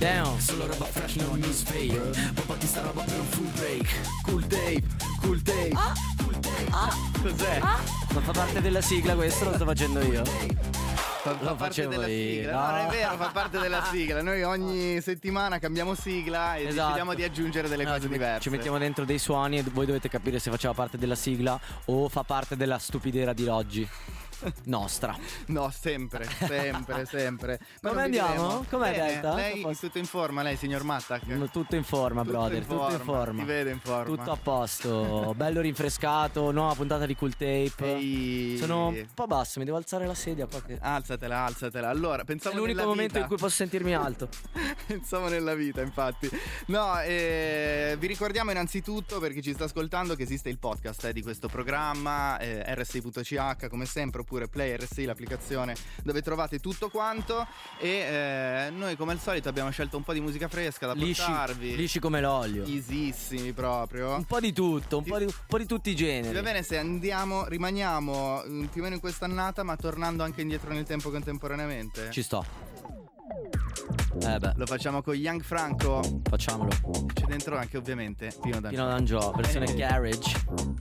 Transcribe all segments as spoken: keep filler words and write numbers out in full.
Damn. Solo roba fresh, no news fake. Papà ti sta roba per un full break. Cool tape, cool tape, ah, cool tape. Ah, cos'è? Ah. Ma fa parte della sigla questo, lo sto facendo io. Fa, fa parte della sigla, no. no, non è vero, fa parte della sigla. Noi ogni settimana cambiamo sigla e esatto. decidiamo di aggiungere delle no, cose diverse. Ci mettiamo dentro dei suoni e voi dovete capire se faceva parte della sigla o fa parte della stupidera di oggi. Nostra. No, sempre, sempre, sempre. Come andiamo? Com'è Delta? Lei è tutto in forma, lei signor Mattac? No, tutto in forma, tutto brother, in forma. tutto in forma. Ti vede in forma. Tutto a posto, bello rinfrescato, nuova puntata di Cool Tape. Ehi. Sono un po' basso, mi devo alzare la sedia qua che... Alzatela, alzatela. Allora, pensavo è l'unico nella momento vita. in cui posso sentirmi alto. Pensavo nella vita, infatti. No, eh, vi ricordiamo innanzitutto, per chi ci sta ascoltando, che esiste il podcast eh, di questo programma, eh, R S I punto C H come sempre, oppure Play R S I, l'applicazione dove trovate tutto quanto. E eh, noi come al solito abbiamo scelto un po' di musica fresca da lisci, portarvi. Lisci come l'olio. Easissimi proprio. Un po' di tutto, un, ti, po, di, un po' di tutti i generi. Va bene se andiamo, rimaniamo più o meno in quest'annata, ma tornando anche indietro nel tempo contemporaneamente. Ci sto. Eh beh. Lo facciamo con Young Franco. Facciamolo. C'è dentro anche ovviamente Pino D'Angio. Pino D'Angio, versione eh. garage.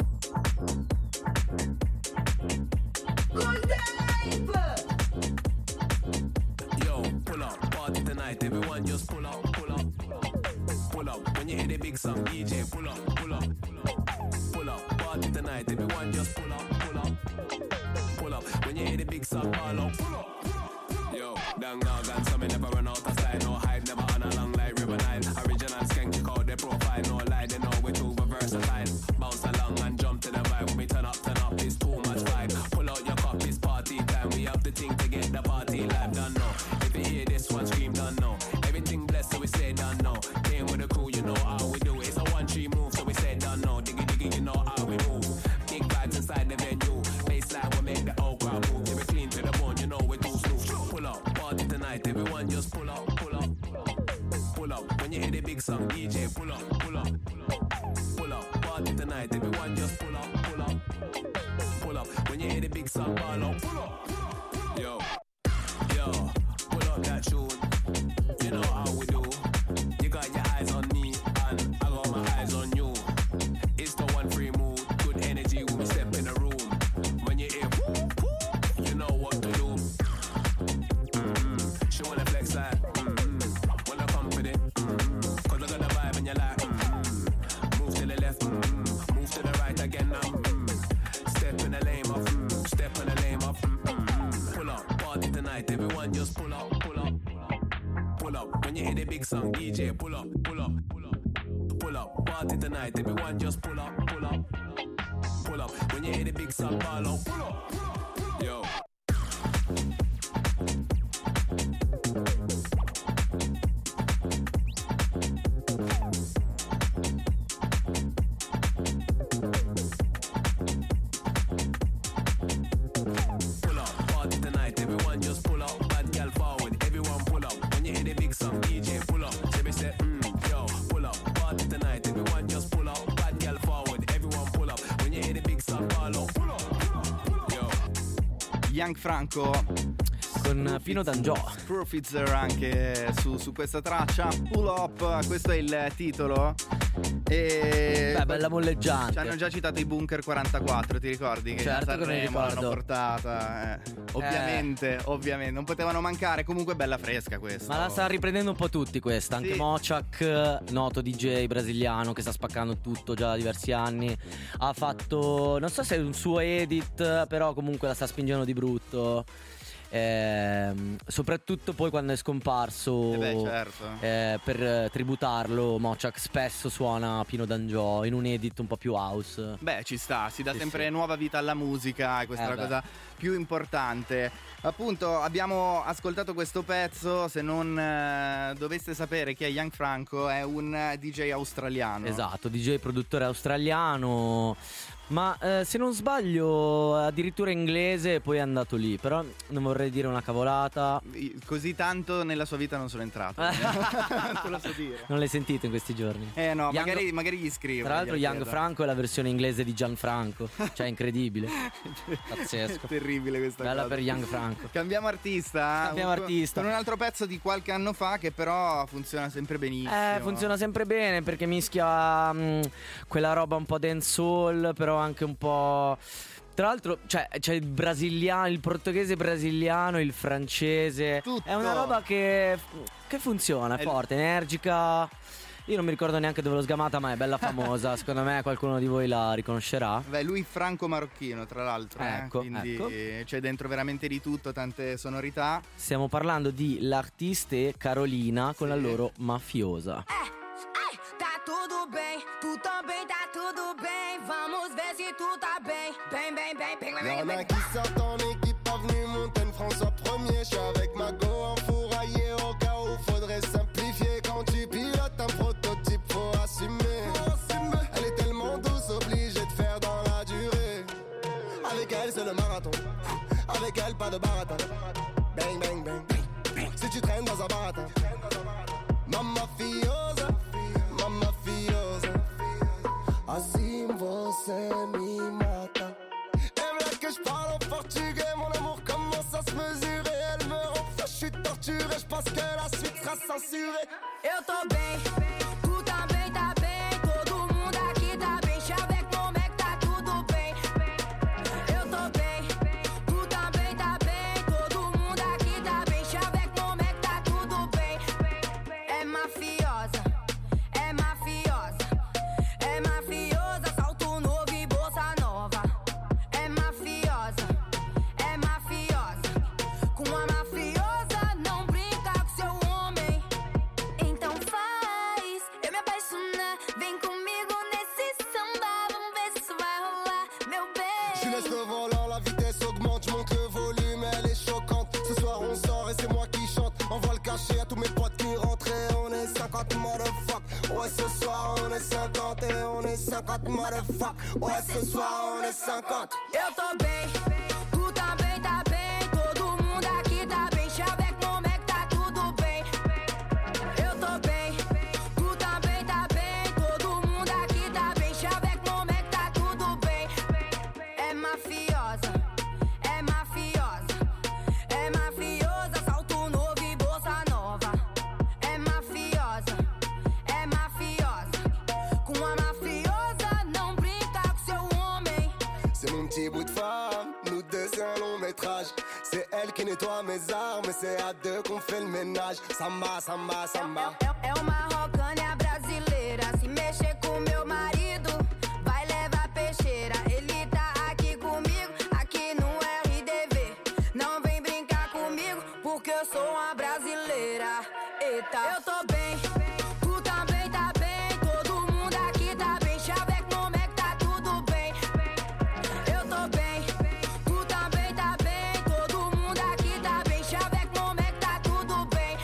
Yo, pull up, party tonight, everyone just pull up, pull up, pull up. When you hear the big song, D J, pull up, pull up, pull up, party tonight, everyone just pull up, pull up, pull up. When you hear the big song, pull up, pull up. Yo, dang dog and some never run out of style, no hype, never on a long like River Nile. Original skank, check out their profile, no lie, they know we're too versatile. Bounce along and jump to the vibe, when we turn up, turn up, it's too much vibe. Pull out your cup, it's party time, we have the thing to get the party live, done know. If you hear this one scream, done know. Everything blessed, so we say done know. Came with the crew, you know how we do it. It's a one tree move, so we say done know. Diggy diggy, you know how we move. Big vibes inside the venue. Baseline will make the whole crowd move. Yeah, we clean to the bone, you know we're too smooth. Pull up, party tonight, everyone just pull up, pull up, pull up. When you hear the big song, D J, pull up, pull up, pull up. Party tonight, everyone just pull up, pull up, pull up. When you hear the big song, ball up, pull up. Yo, yo, pull up that tune. You know how we do. You got your eyes on me, and I got my eyes on you. It's the one free mood, good energy when we step in the room. When you hear, you know what to do. Mm-hmm. She wanna flex that, mm-hmm. Wanna come with it, mm-hmm. Cause I got the vibe and you like, mm-hmm. Move to the left, mm-hmm. Move to the right again now, mm-hmm. Step in the lane up, mm-hmm. Step in the lane up, mm-hmm. Pull up, party tonight, everyone just pull up, pull up, pull up. When you hear the big song, D J, pull up, pull up, pull up, pull up. Party tonight, everyone just pull up, pull up, pull up. When you hear the big song, ball up, pull up, yo. Pull up, party tonight, everyone just pull up. Bad girl forward, everyone pull up. When you hear the big song, D J, pull up. She be say, mm, yo, pull up, party tonight, everyone just pull up. Bad girl forward, everyone pull up. When you hear the big song, ball up, pull up, yo. Young Franco con Pino D'Angio. Profitzer anche su, su questa traccia. Pull Up, questo è il titolo. E beh, bella molleggiante. Ci hanno già citato i Bunker quarantaquattro, ti ricordi? Che certo, a Sanremo che l'hanno portata, eh. Ovviamente, eh. ovviamente non potevano mancare. Comunque bella fresca questa. Ma la sta riprendendo un po' tutti questa. Anche sì. Mochak, noto D J brasiliano che sta spaccando tutto già da diversi anni, ha fatto, non so se è un suo edit, però comunque la sta spingendo di brutto. Eh, soprattutto poi quando è scomparso, eh beh, certo. eh, per tributarlo, Mochak spesso suona Pino D'Angio in un edit un po' più house. Beh, ci sta, si dà sì, sempre sì. nuova vita alla musica, e questa eh è la beh. cosa più importante. Appunto, abbiamo ascoltato questo pezzo. Se non eh, doveste sapere chi è Young Franco, è un D J australiano. Esatto, D J produttore australiano, Ma eh, se non sbaglio addirittura inglese, poi è andato lì. Però non vorrei dire una cavolata. Così tanto nella sua vita non sono entrato. Te lo so dire. Non l'hai sentito in questi giorni? Eh no, Young... magari, magari gli scrivo. Tra l'altro Young Franco è la versione inglese di Gianfranco. Cioè incredibile. Pazzesco. È terribile questa Bella cosa. per Young Franco. Cambiamo artista. Cambiamo un, artista. Con un altro pezzo di qualche anno fa che però funziona sempre benissimo. Eh, funziona sempre bene perché mischia mh, quella roba un po' dancehall, però anche un po'. Tra l'altro c'è, c'è il brasiliano, il portoghese brasiliano, il francese. Tutto. È una roba che, che funziona, è, È forte, energica. Io non mi ricordo neanche dove l'ho sgamata, ma è bella famosa. Secondo me qualcuno di voi la riconoscerà. Beh, lui franco-marocchino, tra l'altro. Ecco, eh? Quindi ecco. c'è dentro veramente di tutto, tante sonorità. Stiamo parlando di L'Artiste Carolina con Sì. la loro Mafiosa. Tudo bem, tu também tá tudo bem. Vamos ver se tu tá bem. Bem, bem, bem, bem, bem, Y'en bem, a bem. qui sortent en équipe, avenue Montaigne, François Premier. Je suis avec ma go enfouraillé au cas où faudrait simplifier. Quand tu pilotes un prototype, faut assumer. Elle est tellement douce, obligée de faire dans la durée. Avec elle, c'est le marathon. Avec elle, pas de baratin. Bang, bang, bang. Si tu traînes dans un baratin. Mamma fiosa, mamma fiosa. Assim você me mata. Elle veut que je parle en portugais. Mon amour commence à se mesurer. Elle me rend fou, je suis torturé. Je pense que la suite sera censurée. Eu tô bem, tu também tá bem. Todo mundo aqui tá bem. Avec mon mec tá tudo bem. Eu tô bem, tu também tá bem. Todo mundo aqui tá bem. Avec mon mec tá tudo bem. É mafiosa, é mafiosa, é mafiosa. Salto novo e bolsa nova. É mafiosa, é mafiosa. Com a mafiosa não brinca com seu homem. Então faz eu me apaixonar. Vem comigo nesse samba. Vamos ver se isso vai rolar, meu Je laisse bem. le volant, la vitesse augmente, je monte le volume, elle est choquante. Ce soir on sort et c'est moi qui chante. Envoie le cachet à tous mes potes qui rentrent et on est cinquante motherfuck. Ouais, ce soir on est cinquante et on est cinquante motherfuck. Ouais, ce soir on est cinquante. Eu tô bem, tu também tá bem. Todo mundo aqui tá bem. Avec mon mec tá tudo bem. Eu tô bem, tu também tá bem. Todo mundo aqui tá bem. Avec mon mec tá tudo bem. É mafiosa, é mafiosa, é mafiosa. Salto novo e bolsa nova. É mafiosa, é mafiosa. Com a mafiosa não brinca com seu homem. C'est mon petit bout de femme, nous deux c'est un long métrage. C'est elle qui nettoie mes armes et c'est à deux qu'on fait le ménage. Samba, samba, samba. É, é uma rocânia brasileira. Se mexer com meu marido, vai levar peixeira. Ele tá aqui comigo, aqui no R D V. Não vem brincar comigo, porque eu sou uma brasileira. Eita, eu tô bem, tu também tá bem. Todo mundo aqui tá bem. Avec mon mec tá tudo bem. Eu tô bem, tu também tá bem. Todo mundo aqui tá bem. Avec mon mec tá tudo bem.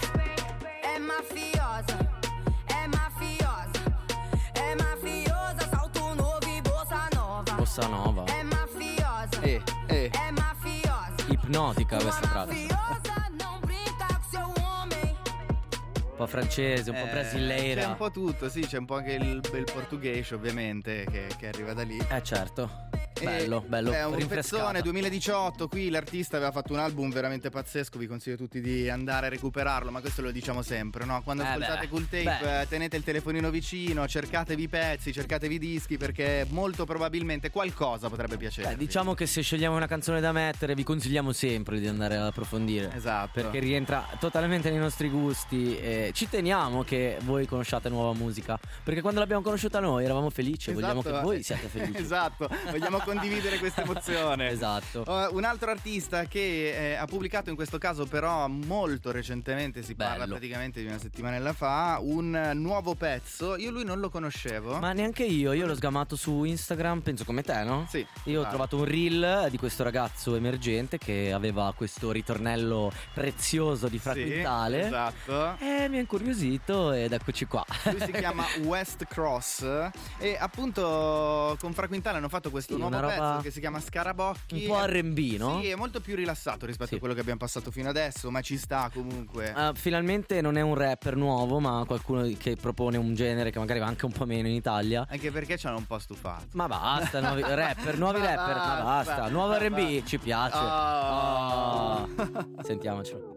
É mafiosa, é mafiosa, é mafiosa. Salto novo e bolsa nova. Bossa Nova. É mafiosa, Eh, eh. é mafiosa. Ipnotica questa Uma traccia. mafiosa não brinca com seu homem. Un po' francese, un po' Eh, brasileira. C'è un po' tutto, sì, c'è un po' anche il bel portoghese ovviamente che, che arriva da lì. Eh certo. Bello, E- bello. È un rinfrescata. pezzone duemiladiciotto. Qui l'artista aveva fatto un album veramente pazzesco. Vi consiglio tutti di andare a recuperarlo. Ma questo lo diciamo sempre, no? Quando Eh ascoltate beh, Cool Tape, beh. eh, tenete il telefonino vicino, cercatevi i pezzi, cercatevi i dischi, perché molto probabilmente qualcosa potrebbe piacere. Beh, diciamo che se scegliamo una canzone da mettere, vi consigliamo sempre di andare ad approfondire. Esatto. Perché rientra totalmente nei nostri gusti. E ci teniamo che voi conosciate nuova musica. Perché quando l'abbiamo conosciuta noi eravamo felici. e Vogliamo che Esatto. voi siate felici. Esatto, vogliamo condividere questa emozione. Esatto. Uh, un altro artista che eh, ha pubblicato in questo caso però molto recentemente, si parla Bello. praticamente di una settimanella fa, un nuovo pezzo. Io lui non lo conoscevo. Ma neanche io, io l'ho sgamato su Instagram, penso come te, no? Sì. Io ho Ah. trovato un reel di questo ragazzo emergente che aveva questo ritornello prezioso di Fra Sì, Quintale. esatto. E mi ha incuriosito ed eccoci qua. Lui si chiama West Cross e appunto con Fra Quintale hanno fatto questo Sì, nuovo una roba pezzo che si chiama Scarabocchi. un po' R and B, no? Sì, è molto più rilassato rispetto Sì. a quello che abbiamo passato fino adesso, ma ci sta comunque. Uh, finalmente non è un rapper nuovo, ma qualcuno che propone un genere che magari va anche un po' meno in Italia. Anche perché ci hanno un po' stufato. Ma basta, nuovi rapper, nuovi Ma rapper, ma basta, basta. Nuovo R and B, basta. ci piace. Oh. Oh. Sentiamocelo.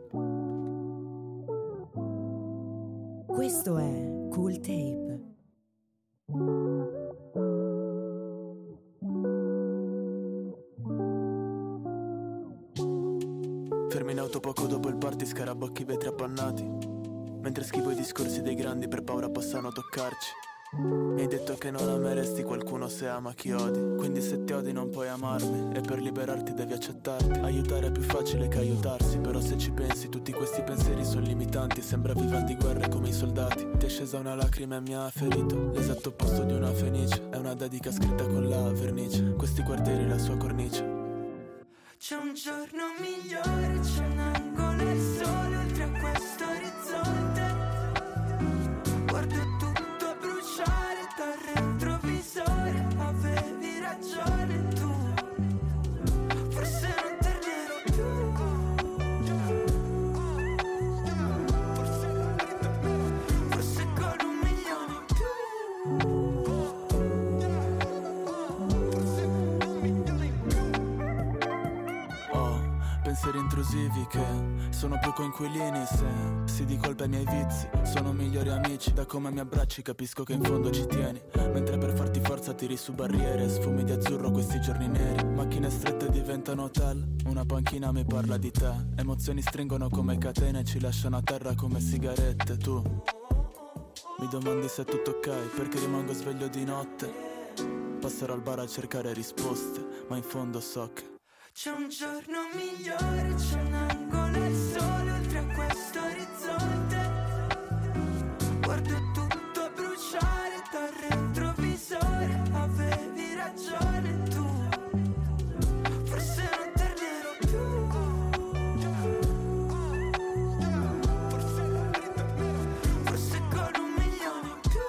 Questo è Cool Tape. Fermi in auto poco dopo il party, scarabocchi, vetri appannati. Mentre scrivo i discorsi dei grandi per paura possano toccarci. Mi hai detto che non ameresti qualcuno se ama chi odi. Quindi se ti odi non puoi amarmi, e per liberarti devi accettarti. Aiutare è più facile che aiutarsi, però se ci pensi tutti questi pensieri sono limitanti. Sembra vivan di guerre come i soldati. Ti è scesa una lacrima e mi ha ferito. L'esatto opposto di una fenice, è una dedica scritta con la vernice. Questi quartieri la sua cornice. C'è un giorno migliore, c'è un angolo al sole oltre a questo orizzonte. Guardo tutto bruciare dal retrovisore. Avevi ragione tu, forse non tornerò più. Forse con un milione in più. Pensieri intrusivi che sono più coinquilini. Se si di colpa ai miei vizi, sono migliori amici. Da come mi abbracci capisco che in fondo ci tieni. Mentre per farti forza tiri su barriere. Sfumi di azzurro questi giorni neri. Macchine strette diventano hotel. Una panchina mi parla di te. Emozioni stringono come catene, ci lasciano a terra come sigarette. Tu mi domandi se è tutto ok, perché rimango sveglio di notte. Passerò al bar a cercare risposte, ma in fondo so che c'è un giorno migliore, c'è un angolo al sole oltre a questo orizzonte. Guardo tutto bruciare dal retrovisore. Avevi ragione tu, forse non tornerò più. Forse con un milione in più.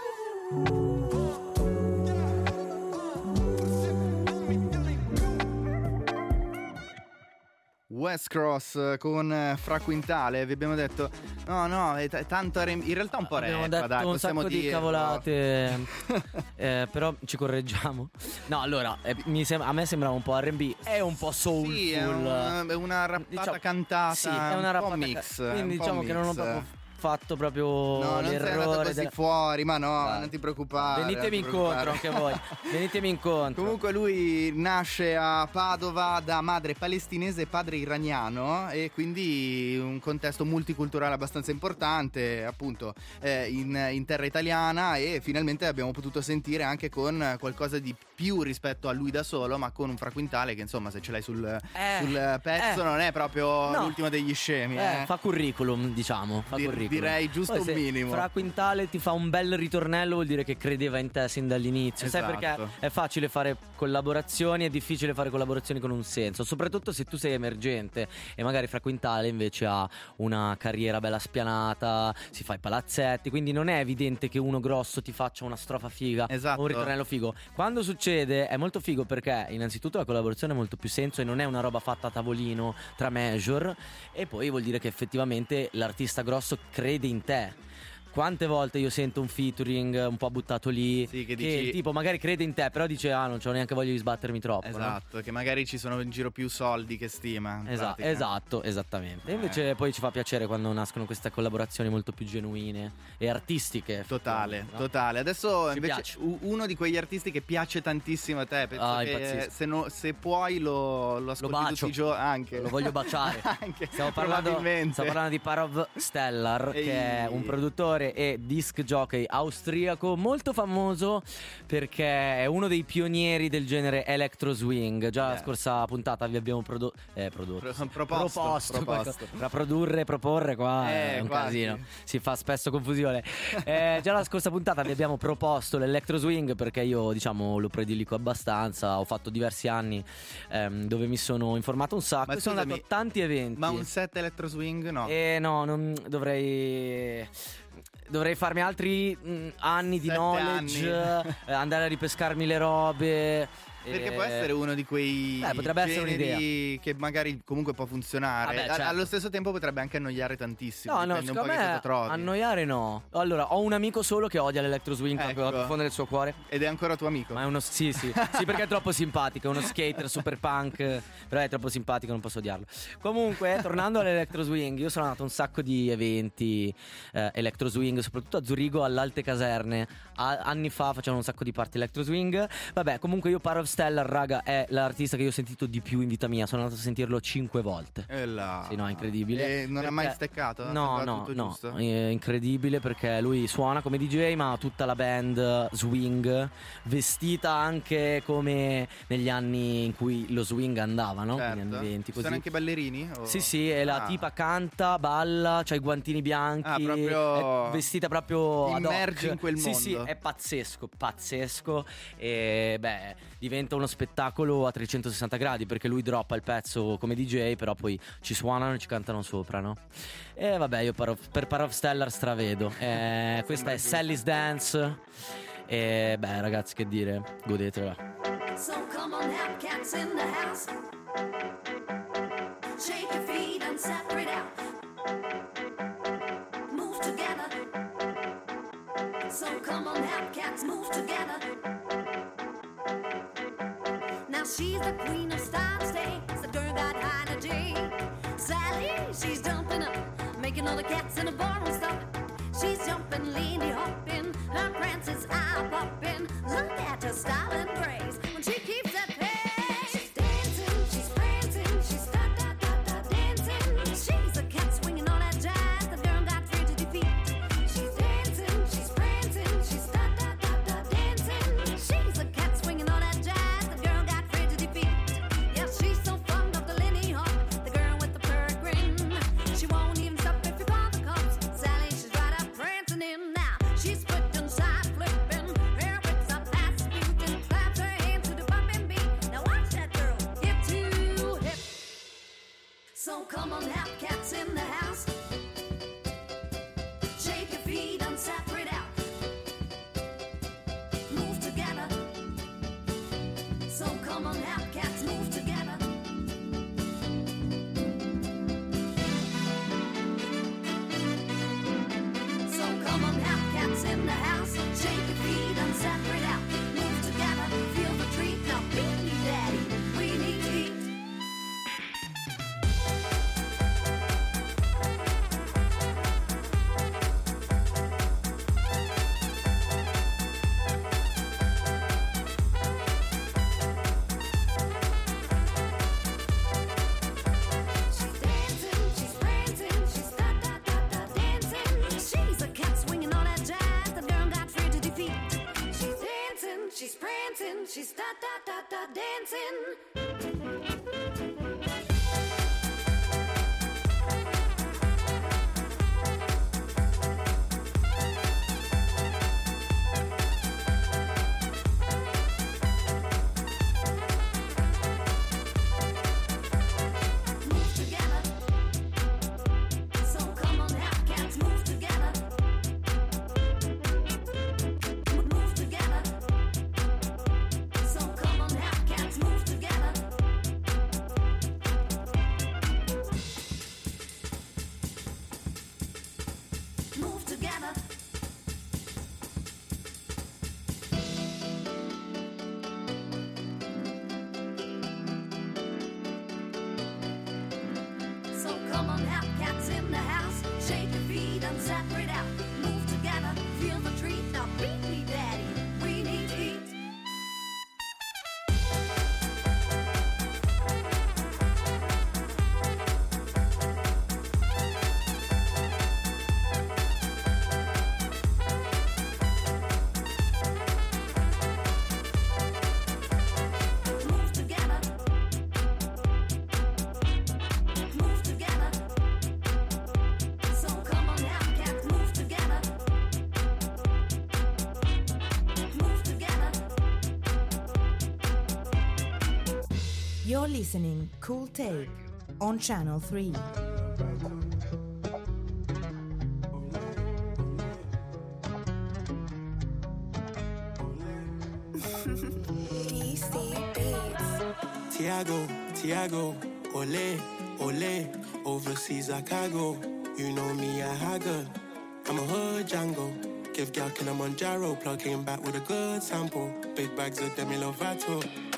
West Cross con Fra Quintale. Vi abbiamo detto no no è t- tanto R and B. In realtà un po' Abbiamo rap, detto dai, un possiamo sacco di dirlo. cavolate. eh, Però ci correggiamo. No, allora eh, mi sem- a me sembrava un po' R and B. È un po' soulful. Sì, è una, è una rappata Diciamo- cantata. Sì, è una un rappata po' mix. ca- Quindi un po' diciamo che non ho mix. proprio fatto proprio No, non sei andato l'errore così della- fuori, ma no, Dai. non ti preoccupare. Venitemi non ti incontro preoccupare. anche voi. Venitemi incontro. Comunque lui nasce a Padova da madre palestinese e padre iraniano, e quindi un contesto multiculturale abbastanza importante, appunto eh, in, in terra italiana, e finalmente abbiamo potuto sentire anche con qualcosa di più rispetto a lui da solo, ma con un Fra Quintale che insomma se ce l'hai sul, Eh, sul pezzo eh. non è proprio No. l'ultimo degli scemi. Eh, eh. fa curriculum, diciamo. Fa Di- curriculum. direi giusto Poi un se minimo. Fra Quintale ti fa un bel ritornello, vuol dire che credeva in te sin dall'inizio. Sai Esatto. perché è facile fare collaborazioni, è difficile fare collaborazioni con un senso, soprattutto se tu sei emergente e magari Fra Quintale invece ha una carriera bella spianata, si fa i palazzetti, quindi non è evidente che uno grosso ti faccia una strofa figa Esatto. o un ritornello figo. Quando succede è molto figo perché innanzitutto la collaborazione ha molto più senso e non è una roba fatta a tavolino tra major, e poi vuol dire che effettivamente l'artista grosso crede in te. Quante volte io sento un featuring un po' buttato lì, Sì, che che, dici- il tipo magari crede in te, però dice ah non c'ho neanche voglia di sbattermi troppo, no? Esatto, che magari ci sono in giro più soldi che stima. in Esatto, pratica. esatto, esattamente. E Eh. invece poi ci fa piacere quando nascono queste collaborazioni molto più genuine e artistiche. Totale, no? totale. Adesso Ci invece piace. u- uno di quegli artisti che piace tantissimo a te. Penso Ah, che impazzisco. se, no- se puoi lo, lo ascolti bacio. tutti i giorni anche. Lo voglio baciare. Anche, Stiamo parlando, probabilmente. stiamo parlando di Parov Stellar, Ehi. che è un produttore produttore e disc jockey austriaco, molto famoso perché è uno dei pionieri del genere electro swing. Già la Yeah. scorsa puntata vi abbiamo prodo- eh, prodotto Pro- proposto, proposto, proposto. Tra produrre e proporre qua Eh, è un quasi. casino, si fa spesso confusione. Eh, già la scorsa puntata vi abbiamo proposto l'electro swing perché io, diciamo, lo predilico abbastanza. Ho fatto diversi anni ehm, dove mi sono informato un sacco. Ma e sono andato a scusami, tanti eventi. Ma un set electro swing no. Eh no, non dovrei. Dovrei farmi altri mh, anni di Sette knowledge, anni. eh, andare a ripescarmi le robe. Perché eh, può essere uno di quei Beh, potrebbe essere generi che magari comunque può funzionare. Vabbè, A- certo. Allo stesso tempo potrebbe anche annoiare tantissimo. No, no, dipende un secondo po' che me cosa trovi. annoiare no. Allora, ho un amico solo che odia l'electro swing Ecco. proprio dal profondo del suo cuore. Ed è ancora tuo amico. Ma è uno sì, sì. Sì, perché è troppo simpatico, è uno skater super punk, però è troppo simpatico, non posso odiarlo. Comunque, tornando all'electro swing, io sono andato a un sacco di eventi eh, electro swing, soprattutto a Zurigo all'Alte Caserne. A- anni fa facevano un sacco di party electro swing. Vabbè, comunque io Power of Stellar, raga, è l'artista che io ho sentito di più in vita mia. Sono andato a sentirlo cinque volte. E là. Sì, no, è incredibile. E non ha Perché- mai steccato? No, Va no, tutto no. giusto? È incredibile perché lui suona come D J, ma ha tutta la band swing, vestita anche come negli anni in cui lo swing andava, no? Certo. Negli anni venti, Ci così. sono anche ballerini? O- Sì, sì, e la Ah. tipa canta, balla, c'ha i guantini bianchi, Ah, proprio- è vestita proprio ad hoc. Immergi in quel Sì, sì, mondo. è pazzesco, pazzesco. E beh, diventa uno spettacolo a trecentosessanta gradi perché lui droppa il pezzo come D J, però poi ci suonano e ci cantano sopra, no? E vabbè, io per, per Power of Stellar stravedo. Eh, questa è Sally's Dance. E beh, ragazzi, che dire, godetela. So come on, have cats in the house. Shake your feet and separate out. Move together. So come on, have cats move together. Now she's the queen of style today. The girl got high energy. Sally, she's jumping up, making all the cats in the barroom stop. She's jumping, leaning, hopping, her prances eye popping. Look at her style and grace when she keeps that pace. She's dancing, she's prancing, she's da da da da dancing. She's a cat swinging on that jazz. The girl got free to defeat. She's dancing, she's prancing, she's da da da da dancing. She's a cat swinging on that jazz. The girl got free to defeat. Yeah, she's so fond of the Lindy Hop, the girl with the purr grin. She won't even stop if you call the cops. Sally, she's right up prancing in now. She's flipping, side flipping, her whips up fast muting, claps her hands to the bumping beat. Now watch that girl, hip to hip. So come on, have cats in the house. Shake your feet and separate out. Move together. So come on, have cats move together. So come on, have cats in the house. Shake your feet and separate out. Move together, feel the treat. Now beat me, daddy, we need to eat. She's dancing, she's prancing, she's da da da da dancing. She's a cat swinging on that jazz. The girl got free to defeat. She's dancing, she's prancing, she's da da da da dancing. Move together. So come on, have cats move together. Move together. So come on, have cats move together. You're listening Cool Tape on Channel three. D C Beats. Tiago, Tiago, ole, ole, overseas like I go. You know me, I haggle. I'm a hood Django. Give gal Kilimanjaro, plug him back with a good sample. Big bags of Demi Lovato.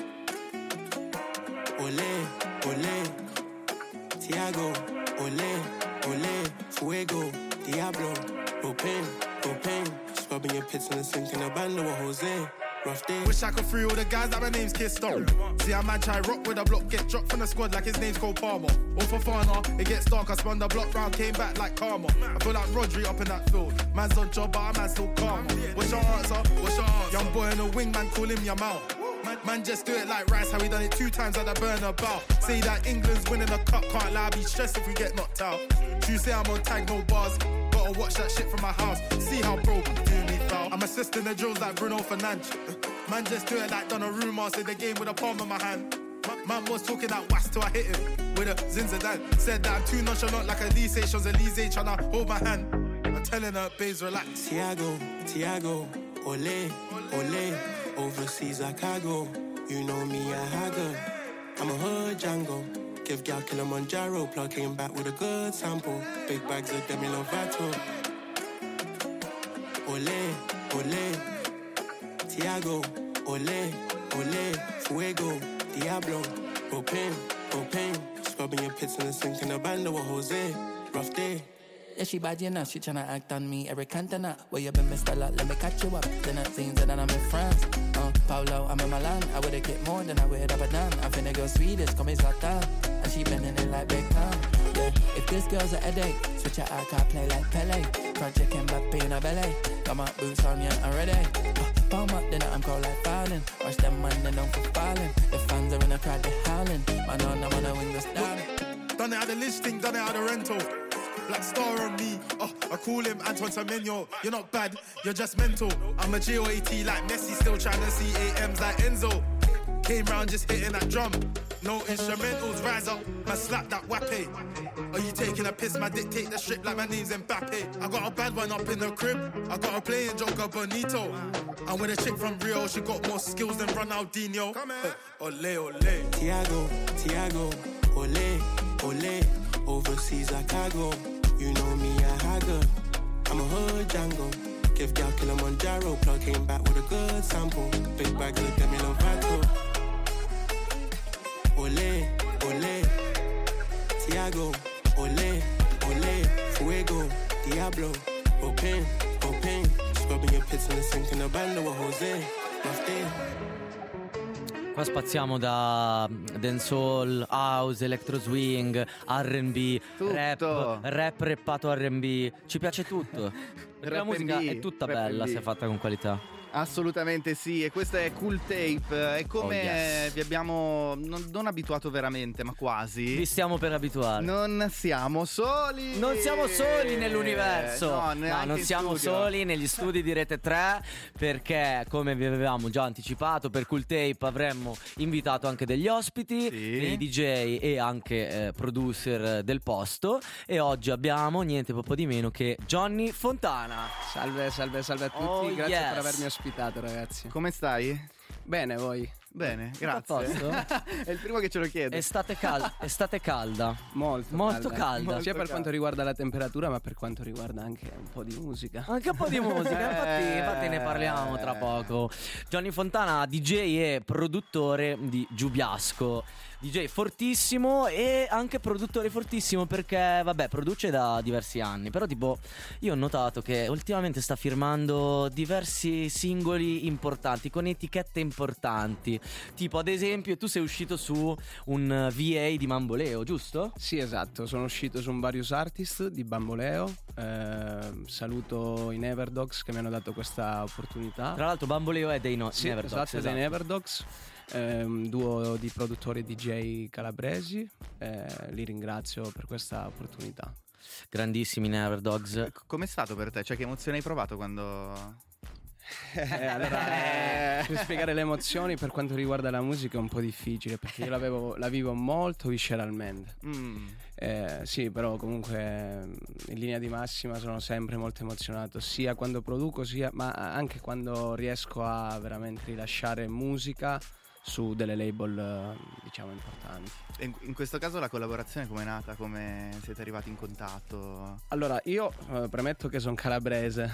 Ole, ole, Tiago, ole, ole, Fuego, Diablo, Propane, Propane. Scrubbing your pits in the sink in the band with Jose. Rough day. Wish I could free all the guys that my name's kissed off. See a man try rock with a block, get dropped from the squad like his name's Cole Palmer. All for Fana, it gets dark, I spun the block round, came back like karma. I feel like Rodri up in that field. Man's on job, but a man's still calm. What's your answer? What's your answer? Young boy in the wing, man, call him Yamal. Man, man just do it like Rice, how he done it two times at the burner bout. Say that England's winning the cup, can't lie, be stressed if we get knocked out. You say I'm on tag, no bars. Gotta watch that shit from my house. See how bro do me foul. I'm assisting the drills like Bruno Fernandes. Man just do it like Donnarumma. Say the game with a palm in my hand. Man was talking that was till I hit him with a Zinzadane. Said that I'm too nonchalant like Elise. Champs-Élysées tryna hold my hand. I'm telling her, babes, relax. Tiago, Tiago, ole, ole, overseas like I go. You know me, I haggle. I'm a hood Django. Give gal Kilimanjaro, plug him back with a good sample. Big bags of Demi Lovato. Ole, ole, Tiago, ole, ole, Fuego, Diablo, Propane, Propane. Scrubbing your pits in the sink in the band with Jose. Rough day. Yeah, she bad, you know, she tryna act on me every Cantona. Where you been, Mister Lot, let me catch you up. Then it seems that I'm in France. Uh, Paulo, I'm in Milan. I would've get more than I would Abadan. I finna go Swedish, call me Zlatan. And she bending it like Beckham. Yeah, if this girl's a headache, switch her out, I play like Pele. Project Mbappe in a ballet. Got my boots on, yeah, I'm ready. Uh, palm up, then I'm cold like falling. Watch them man, they known for falling. The fans are in the crowd, they howling. Man, on, I'm on the wing, that's down. Done it at the listing, done it at the rental. Black star on me, oh, I call him Antoine Semenyo. You're not bad, you're just mental. I'm a G O A T like Messi, still trying to see A Ms like Enzo. Came round just hitting that drum. No instrumentals, rise up, man slap that wappe. Are you taking a piss, man dictate the strip like my name's Mbappe. I got a bad one up in the crib, I got a playing Joker Bonito. I'm with a chick from Rio, she got more skills than Ronaldinho. Ole, ole. Tiago, Tiago, ole, ole, overseas like I go. You know me, I haggle. I'm a hood Django. Give gal Kilimanjaro, plug him back with a good sample. Big bags of Demi Lovato. Ole, ole, Tiago, ole, ole, Fuego, Diablo, Propane, Propane. Scrubbing your pits in the sink in the band with Jose. Rough day. Qua spaziamo da dancehall, house, electro swing, R and B, rap, rap rappato R and B. Ci piace tutto. Perché la musica è tutta bella se è fatta con qualità. Assolutamente sì, e questa è Cool Tape. È come Oh, yes. vi abbiamo non, non abituato veramente, ma quasi. Vi stiamo per abituare. Non siamo soli. Non siamo soli nell'universo. No, No, neanche non in siamo studio. soli negli studi di Rete tre, perché come vi avevamo già anticipato, per Cool Tape avremmo invitato anche degli ospiti, Sì. dei D J e anche eh, producer del posto, e oggi abbiamo niente poco di meno che Johnny Fontana. Salve, salve, salve a tutti, Oh, grazie yes. per avermi ospitato, ragazzi. Come stai? Bene, voi? Bene, Tutto a grazie. posto? È il primo che ce lo chiede. Estate, cal- estate calda. Molto, Molto calda. calda. Sia per calda. quanto riguarda la temperatura, ma per quanto riguarda anche un po' di musica. Anche un po' di musica, infatti, Eh. infatti ne parliamo tra poco. Johnny Fontana, D J e produttore di Giubiasco. D J fortissimo e anche produttore fortissimo, perché vabbè, produce da diversi anni. Però tipo io ho notato che ultimamente sta firmando diversi singoli importanti con etichette importanti. Tipo ad esempio tu sei uscito su un V A di Mamboleo, giusto? Sì, esatto, sono uscito su un Various Artist di Bamboleo. eh, Saluto i Neverdogs che mi hanno dato questa opportunità. Tra l'altro Bamboleo è dei no- Sì, Neverdogs, esatto, esatto. dei Neverdogs. eh, Un duo di produttori D J calabresi. eh, Li ringrazio per questa opportunità. Grandissimi Neverdogs. Com'è stato per te? Cioè, che emozione hai provato quando Eh, allora, eh, per spiegare le emozioni per quanto riguarda la musica è un po' difficile perché io l'avevo, la vivo molto visceralmente. Mm. Eh, sì, però comunque in linea di massima sono sempre molto emozionato, sia quando produco, sia ma anche quando riesco a veramente rilasciare musica su delle label, diciamo, importanti. In, in questo caso la collaborazione com'è nata? Come siete arrivati in contatto? Allora, io eh, premetto che sono calabrese.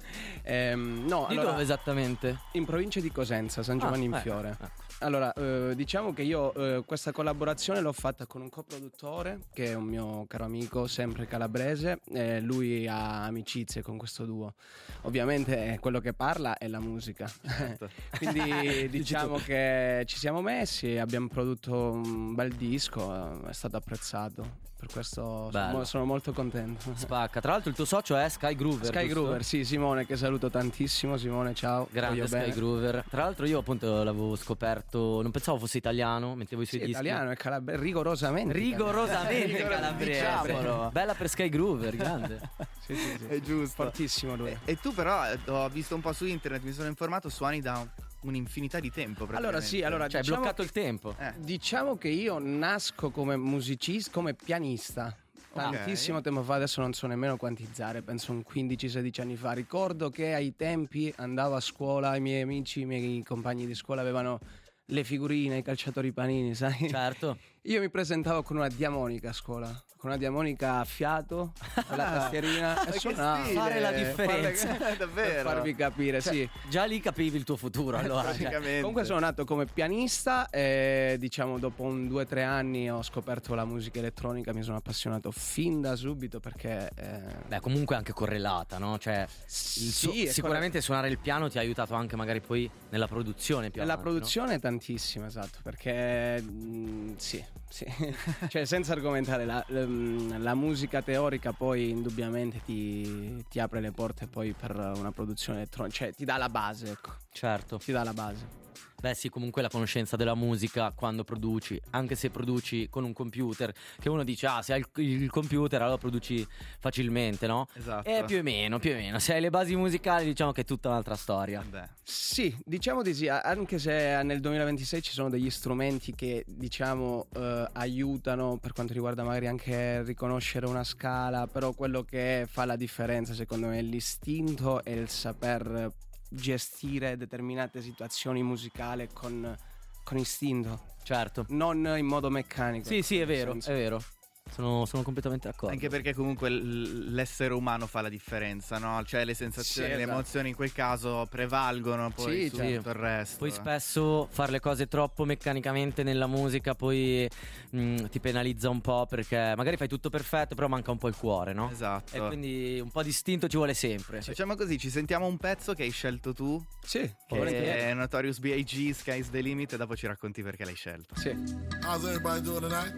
ehm, no, Di allora, dove esattamente? In provincia di Cosenza, San Giovanni Ah, in Fiore. ecco, ecco. Allora, eh, diciamo che io eh, questa collaborazione l'ho fatta con un coproduttore che è un mio caro amico, sempre calabrese. Eh, lui ha amicizie con questo duo. Ovviamente eh, quello che parla è la musica. Certo. Quindi diciamo che ci siamo messi e abbiamo prodotto un bel disco, è stato apprezzato. Per questo sono, sono molto contento. Spacca. Tra l'altro il tuo socio è Sky Groover. Sky giusto? Groover, sì, Simone, che saluto tantissimo. Simone, ciao. Grande voglio Sky bene. Groover. Tra l'altro io appunto l'avevo scoperto, non pensavo fosse italiano, mettevo i suoi Sì, dischi. italiano, è calab- rigorosamente Rigorosamente italiano. calabrese. Diciamolo. Bella per Sky Groover, grande. Sì, sì, sì. È giusto. Fortissimo lui. E, e tu però, eh, ho visto un po' su internet, mi sono informato, suoni da un'infinità di tempo. Allora sì, allora Cioè, hai diciamo, bloccato il tempo. Eh. diciamo che io nasco come musicista, come pianista. Tantissimo tempo fa, adesso non so nemmeno quantizzare, penso un quindici sedici anni fa. Ricordo che ai tempi andavo a scuola, i miei amici, i miei compagni di scuola avevano le figurine, i calciatori panini, sai? Certo. Io mi presentavo con una diamonica a scuola, con una diamonica a fiato, con la tastierina e suonavo. Fare la differenza. Farle- davvero. Per farvi capire, Cioè, sì. già lì capivi il tuo futuro allora. cioè. Praticamente. Comunque sono nato come pianista e diciamo dopo un due o tre anni ho scoperto la musica elettronica, mi sono appassionato fin da subito perché... Eh... Beh, comunque anche correlata, no? Cioè, il Sì, su- è sicuramente suonare il piano ti ha aiutato anche magari poi nella produzione più La avanti, produzione è tantissimo, esatto, perché mh, sì, sì. Cioè senza argomentare, la, la, la musica teorica poi indubbiamente ti, ti apre le porte poi per una produzione elettronica, cioè ti dà la base, ecco, no? Certo. ti dà la base. Beh sì, comunque la conoscenza della musica quando produci, anche se produci con un computer, che uno dice ah se hai il, il computer allora produci facilmente, no? Esatto. E più o meno, più o meno, se hai le basi musicali diciamo che è tutta un'altra storia. Beh. Sì, diciamo di sì, anche se nel duemilaventisei ci sono degli strumenti che diciamo eh, aiutano per quanto riguarda magari anche riconoscere una scala, però quello che fa la differenza secondo me è l'istinto e il saper gestire determinate situazioni musicali con, con istinto, Certo. non in modo meccanico. Sì, sì, è nel vero, senso. è vero. Sono, sono completamente d'accordo. Anche perché comunque l- l'essere umano fa la differenza, no? Cioè le sensazioni, Sì, le esatto. emozioni in quel caso prevalgono poi Sì, su certo. tutto il resto. Poi spesso fare le cose troppo meccanicamente nella musica poi mh, ti penalizza un po' perché magari fai tutto perfetto però manca un po' il cuore, no? Esatto. E quindi un po' di istinto ci vuole sempre. Facciamo così, ci sentiamo un pezzo che hai scelto tu, Sì, che è Notorious B I G, Sky's the Limit, e dopo ci racconti perché l'hai scelto. sì. How's everybody doing tonight?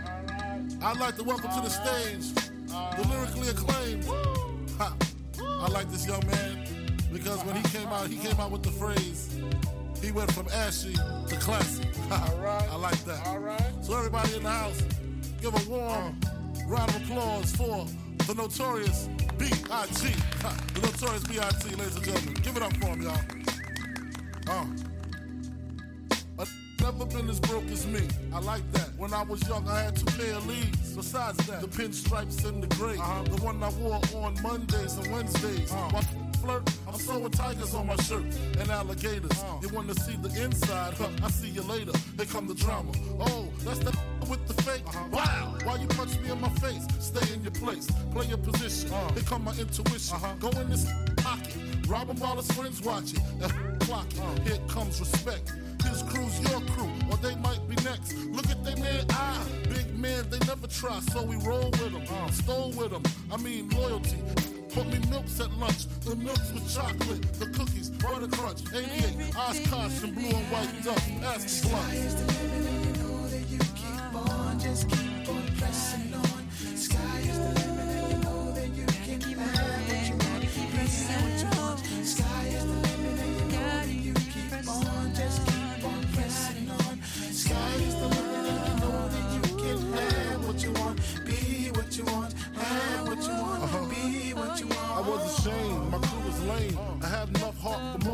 I'd like to welcome to the stage the lyrically acclaimed. Ha. I like this young man because when he came out, he came out with the phrase. He went from ashy to classy. I like that. So everybody in the house, give a warm round of applause for the Notorious B I G Ha. The Notorious B I G, ladies and gentlemen. Give it up for him, y'all. Uh. Never been as broke as me. I like that. When I was young, I had two pair of leads. Besides that, the pinstripes and the gray. Uh-huh. The one I wore on Mondays and Wednesdays. Uh-huh. While flirt, I'm sewing tigers on my shirt and alligators. Uh-huh. You want to see the inside? Huh, I see you later. Here come the drama. Oh, that's the with the fake. Uh-huh. Wow. Why you punch me in my face? Stay in your place. Play your position. Uh-huh. Here come my intuition. Uh-huh. Go in this pocket. Rob him while his friends watching. And clock it. Uh-huh. Here comes respect. His crew's your crew, or they might be next. Look at they man eye. Big man, they never try, so we roll with them. Uh, stole with them, I mean loyalty. Put me milks at lunch, the milks with chocolate, the cookies, butter crunch, eighty-eight, Oshkosh and blue and white duck, ask the blunt. Sky is the limit and you know that you keep on, just keep on pressing on. Sky is the limit and you know that you can have what you want, be what you want. Sky is the limit and you know that you keep on, just keep Sky is the limit and you know that you can have what you want, be what you want, have what you want, uh-huh. be what you want. I was ashamed, my crew was lame. I had enough heart to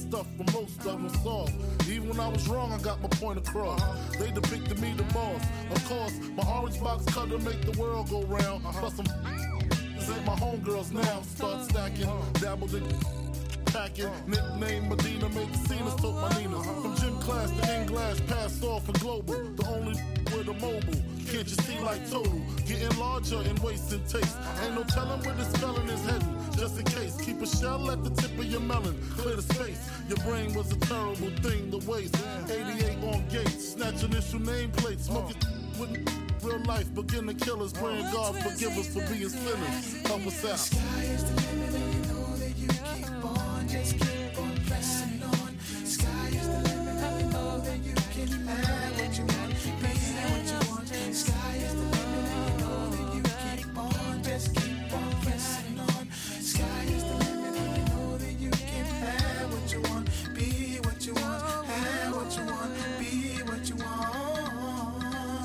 stuff from most of them soft. Even when I was wrong, I got my point across. They depicted me the boss. Of course, my orange box cutter make the world go round. Plus some this ain't my homegirls now. Start stacking, dabbled in packing. Nickname Medina, make Cenas, took my Nina. From gym class to in-glass, passed off for global. The only with a mobile. Can't you see like total? Getting larger and wasting taste. Ain't no telling where this spelling is heading. Just in case, keep a shell at the tip of your melon. Clear the space. Your brain was a terrible thing to waste. eighty-eight on gates, snatch initial nameplates. Smoking with real life, beginner killers. Praying God forgive us for being sinners. Help us out. Sky is the limit and you know that you keep on, just keep on pressing on. Sky is the limit and you know that you can have what you want, be what you want. Sky is the limit and you know that you keep on, just keep on pressing on. Sky is the limit and you know that you can have what you want, be what you want, have what you want, be what you want.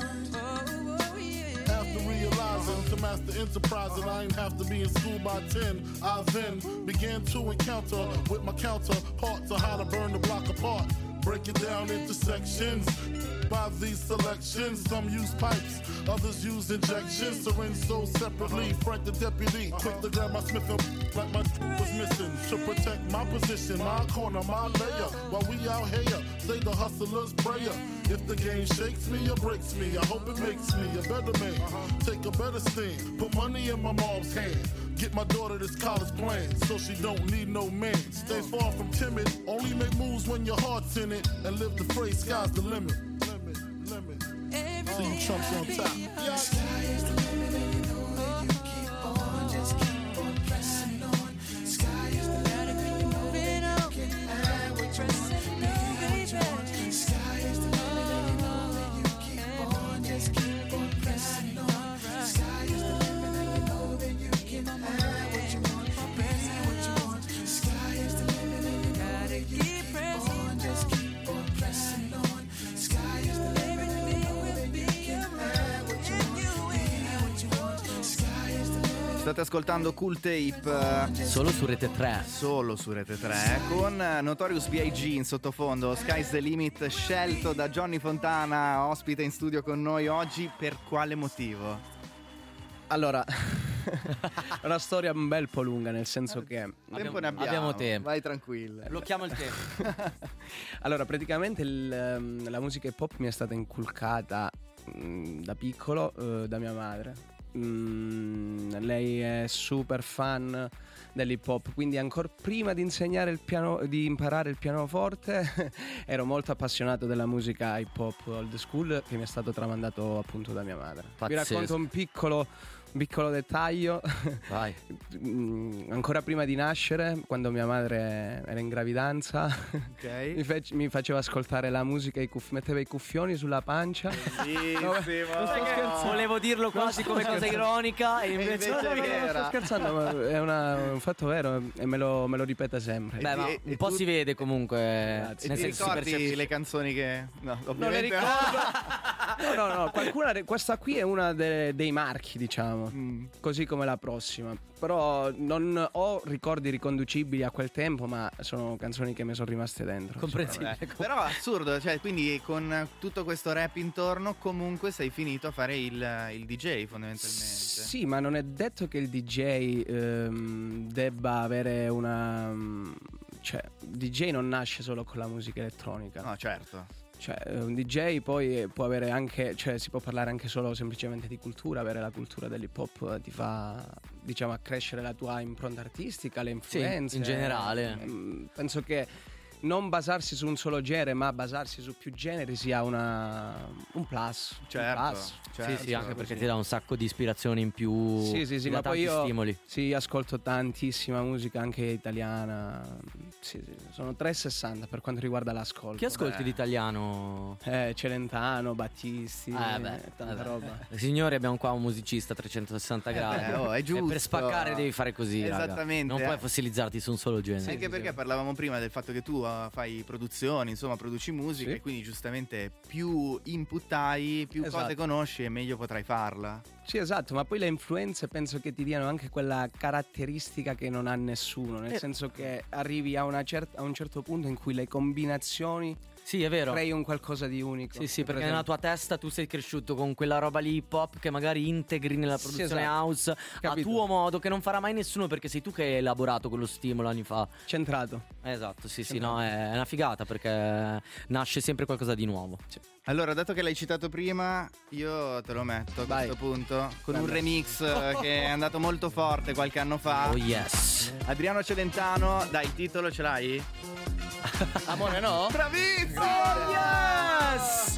After realizing to master enterprise and I ain't have to be in school by ten, I then began to encounter with my counterpart to how to burn the block apart. Break it down into sections. By these selections, some use pipes, others use injections. Syringe so separately. Frank the deputy, quick to grab my Smith and like my was missing. To protect my position, my corner, my layer. While we out here, say the hustler's prayer. If the game shakes me or breaks me, I hope it makes me a better man. Take a better stand, put money in my mom's hand. Get my daughter this college plan, so she don't need no man. Stay far from timid, only make moves when your heart's in it. And live the phrase, sky's the limit. Limit, limit. See you chumps on top. Yeah. Sky is the limit and you know that you keep on, just keep on pressing on. Sky is the limit and you know that you can have what you want, be what you want. Sky is the limit and you know that you keep on, just keep on pressing on. Sky is the limit and you know that you can have what you want, be what you want. Sky is the limit and you know that you keep on, just keep on pressing on. Sky is the limit and you know that you can have what you want, be what you want. Sky is the limit. State ascoltando Cool Tape eh, Solo su Rete tre. Solo su Rete tre eh, con eh, Notorious B I G in sottofondo. Sky's the Limit, scelto da Johnny Fontana, ospite in studio con noi oggi. Per quale motivo? Allora, è una storia un bel po' lunga, nel senso che Tempo ne abbiamo, abbiamo tempo. Vai tranquillo. Blocchiamo il tempo. allora, praticamente il, ehm, la musica hip hop mi è stata inculcata mh, da piccolo eh, da mia madre. Mm, lei è super fan dell'hip hop, quindi ancora prima di insegnare il piano, di imparare il pianoforte, ero molto appassionato della musica hip hop old school che mi è stato tramandato appunto da mia madre. Pazzesco. Vi racconto un piccolo un piccolo dettaglio. Vai. Mm, ancora prima di nascere, quando mia madre era in gravidanza, Ok. mi, fec- mi faceva ascoltare la musica, i cuff- metteva i cuffioni sulla pancia. Bellissimo. Non sto scherzando. Volevo dirlo quasi sto come cosa scherzando. ironica e E invece, invece è Non vera. sto scherzando, ma è una- un fatto vero e me lo, me lo ripete sempre. Beh, ma E- un e po' tu- si vede comunque. Grazie. E Nel ti senso, si ricordi percepisce. le canzoni che... No, Non le ovviamente... ricordo. No, no, no, qualcuna, questa qui è una de- dei marchi, diciamo, Mm. così come la prossima. Però non ho ricordi riconducibili a quel tempo, ma sono canzoni che mi sono rimaste dentro. Comprensibile. Eh, però assurdo, cioè, quindi con tutto questo rap intorno comunque sei finito a fare il, il D J fondamentalmente. Sì, ma non è detto che il D J ehm, debba avere una... Cioè, il D J non nasce solo con la musica elettronica. No, certo. Cioè, un D J poi può avere anche, cioè si può parlare anche solo semplicemente di cultura. Avere la cultura dell'hip hop ti fa, diciamo, accrescere la tua impronta artistica, le Sì, influenze. in generale. Mm, Penso che non basarsi su un solo genere, ma basarsi su più generi sia una, un plus. un Certo, plus. certo. Sì, sì, anche perché Così. ti dà un sacco di ispirazioni in più. Sì, sì, sì, ti dà ma poi tanti io stimoli. sì, ascolto tantissima musica anche italiana. Sì, sì, sono trecentosessanta per quanto riguarda l'ascolto. Chi ascolti Beh. l'italiano? Eh, Celentano, Battisti, Eh, beh, tanta vabbè. roba. Signori, abbiamo qua un musicista a trecentosessanta gradi. beh, oh, è E giusto. per spaccare devi fare così, raga. Esattamente, Non eh. puoi fossilizzarti su un solo genere. Anche perché parlavamo prima del fatto che tu uh, fai produzioni, insomma produci musica, Sì. e quindi giustamente più input hai, più Esatto. cose conosci e meglio potrai farla. Sì, esatto, ma poi le influenze penso che ti diano anche quella caratteristica che non ha nessuno, nel Eh. senso che arrivi a, una cer- a un certo punto in cui le combinazioni Sì, è vero. crei un qualcosa di unico. Sì, sì, perché Per nella esempio- tua testa tu sei cresciuto con quella roba lì hip hop che magari integri nella Sì, produzione esatto. house a Capito. tuo modo, che non farà mai nessuno perché sei tu che hai elaborato quello stimolo anni fa. Centrato. Esatto, sì, sì, Centrato. no, è una figata perché nasce sempre qualcosa di nuovo. Allora, dato che l'hai citato prima, io te lo metto a Vai. questo punto con un Bello. remix eh, che è andato molto forte qualche anno fa. Oh yes. Adriano Celentano, dai, il titolo ce l'hai? Amore no? Bravissimo! Yes!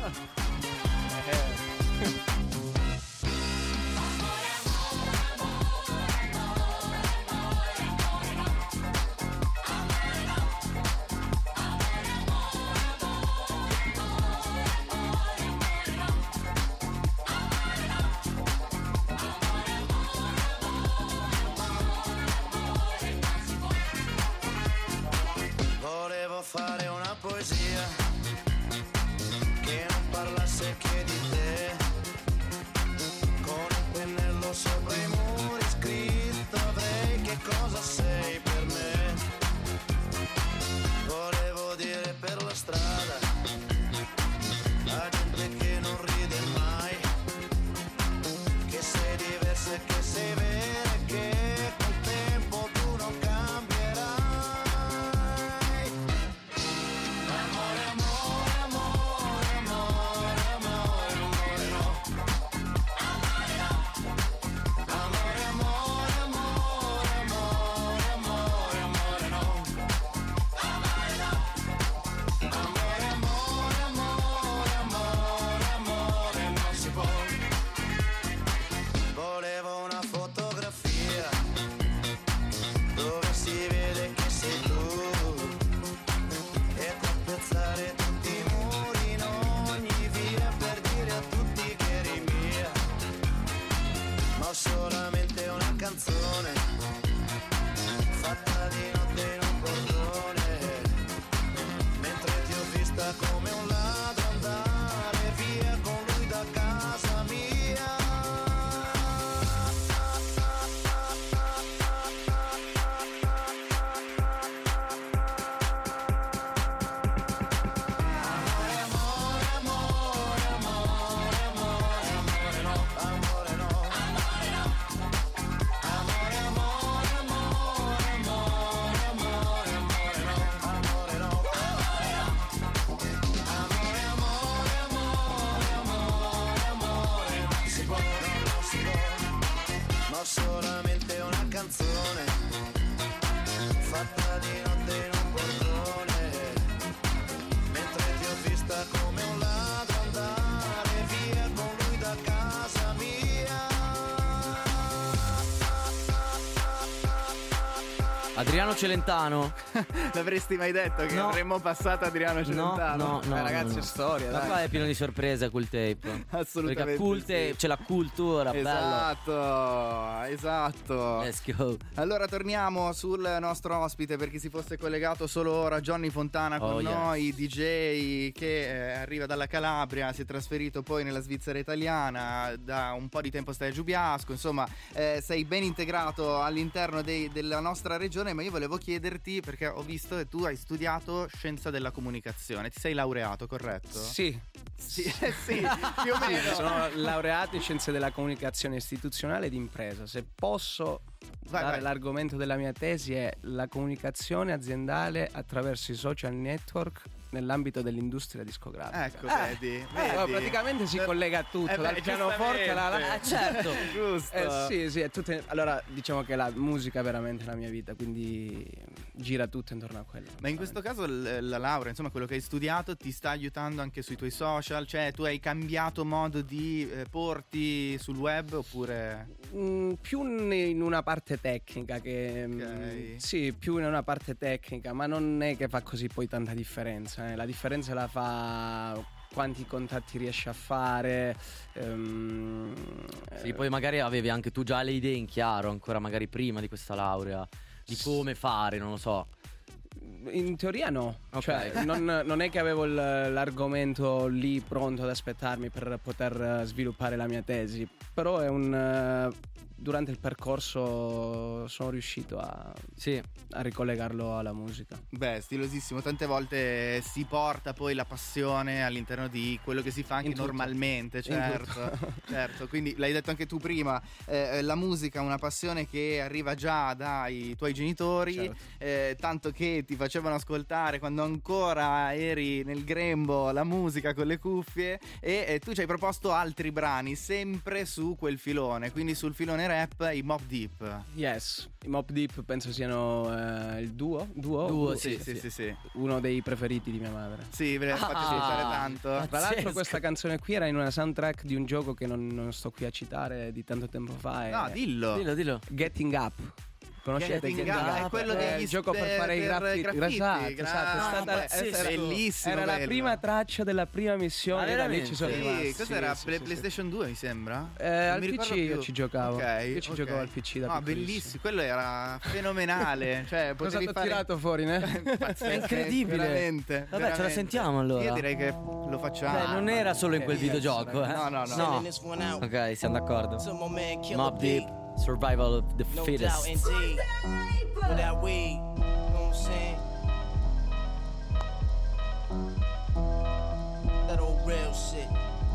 Volevo fare una poesia che non parlasse che di te, con un pennello sopra i muri scritto avrei che cosa sei per me. Volevo dire per la strada la gente che non ride mai, che sei diversa e che sei vera e che col tempo tu non cambierai. Amore, amore, amore, amore, amore, amore no. Amore no. Amore, amore, amore, amore, amore, amore no. Amore no. Amore, amore, amore, amore, amore non si può. Volevo una fotografia dove si vede che sei tu e puoi piazzare tutti i muri in ogni via per dire a tutti che eri mia. Ma ho solamente una canzone fatta di notte in un portone, mentre ti ho vista come un ladro andare via con lui da casa mia. Amore, amore, amore, amore, amore, amore no. Amore no. Amore no. Amore, amore, amore, amore, amore, amore no. Amore no. Amore no. Amore, amore, amore, amore, amore non si può, non si può. Ma ho solamente una canzone fatta di notte in un portone, mentre ti ho vista come un ladro andare via con lui da casa mia. Adriano Celentano. L'avresti mai detto che No. avremmo passato Adriano No, Celentano? no, no. Eh, ragazzi, no. è storia, Ma dai. qua è pieno di sorprese Cool Tape. Assolutamente Perché Cool sì. Tape c'è la cultura, bello. Esatto, esatto. Let's go. Allora torniamo sul nostro ospite, per chi si fosse collegato solo ora, Johnny Fontana con Oh, yes. noi, D J che eh, arriva dalla Calabria, si è trasferito poi nella Svizzera italiana, da un po' di tempo stai a Giubiasco, insomma eh, sei ben integrato all'interno dei- della nostra regione, ma io volevo chiederti, perché ho visto che tu hai studiato scienza della comunicazione, ti sei laureato, corretto? Sì. Sì, eh, sì, più o Sì, meno. sono laureato in scienze della comunicazione istituzionale ed impresa. Se posso Vai, dare vai. l'argomento della mia tesi è la comunicazione aziendale attraverso i social network nell'ambito dell'industria discografica. Ecco, Eh, vedi, eh, vedi. praticamente si collega a tutto, Eh beh, dal pianoforte alla... alla- giustamente. Eh, certo. Giusto. Eh, sì, sì, è tutte... Allora, diciamo che la musica è veramente la mia vita, quindi gira tutto intorno a quello. Ma in questo caso l- la laurea, insomma quello che hai studiato ti sta aiutando anche sui tuoi social? Cioè tu hai cambiato modo di eh, porti sul web oppure... Mm, più in in una parte tecnica che mm, Ok. sì, più in una parte tecnica, ma non è che fa così poi tanta differenza, eh. La differenza la fa quanti contatti riesci a fare. ehm, Sì, eh, poi magari avevi anche tu già le idee in chiaro, ancora magari prima di questa laurea, di come fare, non lo so. in teoria no. Ok. Cioè, non, non è che avevo il- l'argomento lì pronto ad aspettarmi per poter eh, sviluppare la mia tesi. Però è un. eh, durante il percorso sono riuscito a, Sì. a ricollegarlo alla musica. Beh, stilosissimo. Tante volte si porta poi la passione all'interno di quello che si fa anche In tutto. normalmente, In certo. tutto. Certo, quindi l'hai detto anche tu prima, eh, la musica è una passione che arriva già dai tuoi genitori, Certo. eh, tanto che ti facevano ascoltare quando ancora eri nel grembo la musica con le cuffie e eh, tu ci hai proposto altri brani sempre su quel filone, quindi sul filone rap, i Mobb Deep. Yes, i Mobb Deep penso siano eh, il duo, duo, Duo, sì, sì, sì, sì. uno dei preferiti di mia madre. Sì, ve ne fate Ah, ascoltare tanto. Tra l'altro pazzesco. questa canzone qui era in una soundtrack di un gioco che non, non sto qui a citare di tanto tempo fa. No, è dillo. Dillo, dillo. Getting Up. Conoscete Getting Getting Up, Up? è quello È degli il gioco per per- fare i per graffiti. graffiti, Esatto, gra- esatto. È no, stata, pazzesco. era- Bellissimo Era la quello. prima traccia della prima missione. Ah, e da lì veramente? ci sono Sì, rimasto. cos'era? Sì, sì, Play- sì, sì. PlayStation due mi sembra? Eh, Non al mi P C ricordo io più. ci giocavo. Ok, Io ci ok. giocavo al P C da No, piccolissimo. bellissimo, quello era fenomenale. Cioè, Cosa potevi ti ho fare... tirato fuori, ne? Pazzesco, È incredibile. Veramente. Vabbè, ce la veramente. sentiamo allora. Io direi che lo facciamo. Beh, non era solo in quel Che videogioco, eh. No, no, no. No. This one out Ok, siamo d'accordo. to my man Killer Mobb B. Deep, Survival of the No doubt, Fittest. indeed. With that weed, you know what I'm saying? That old real shit.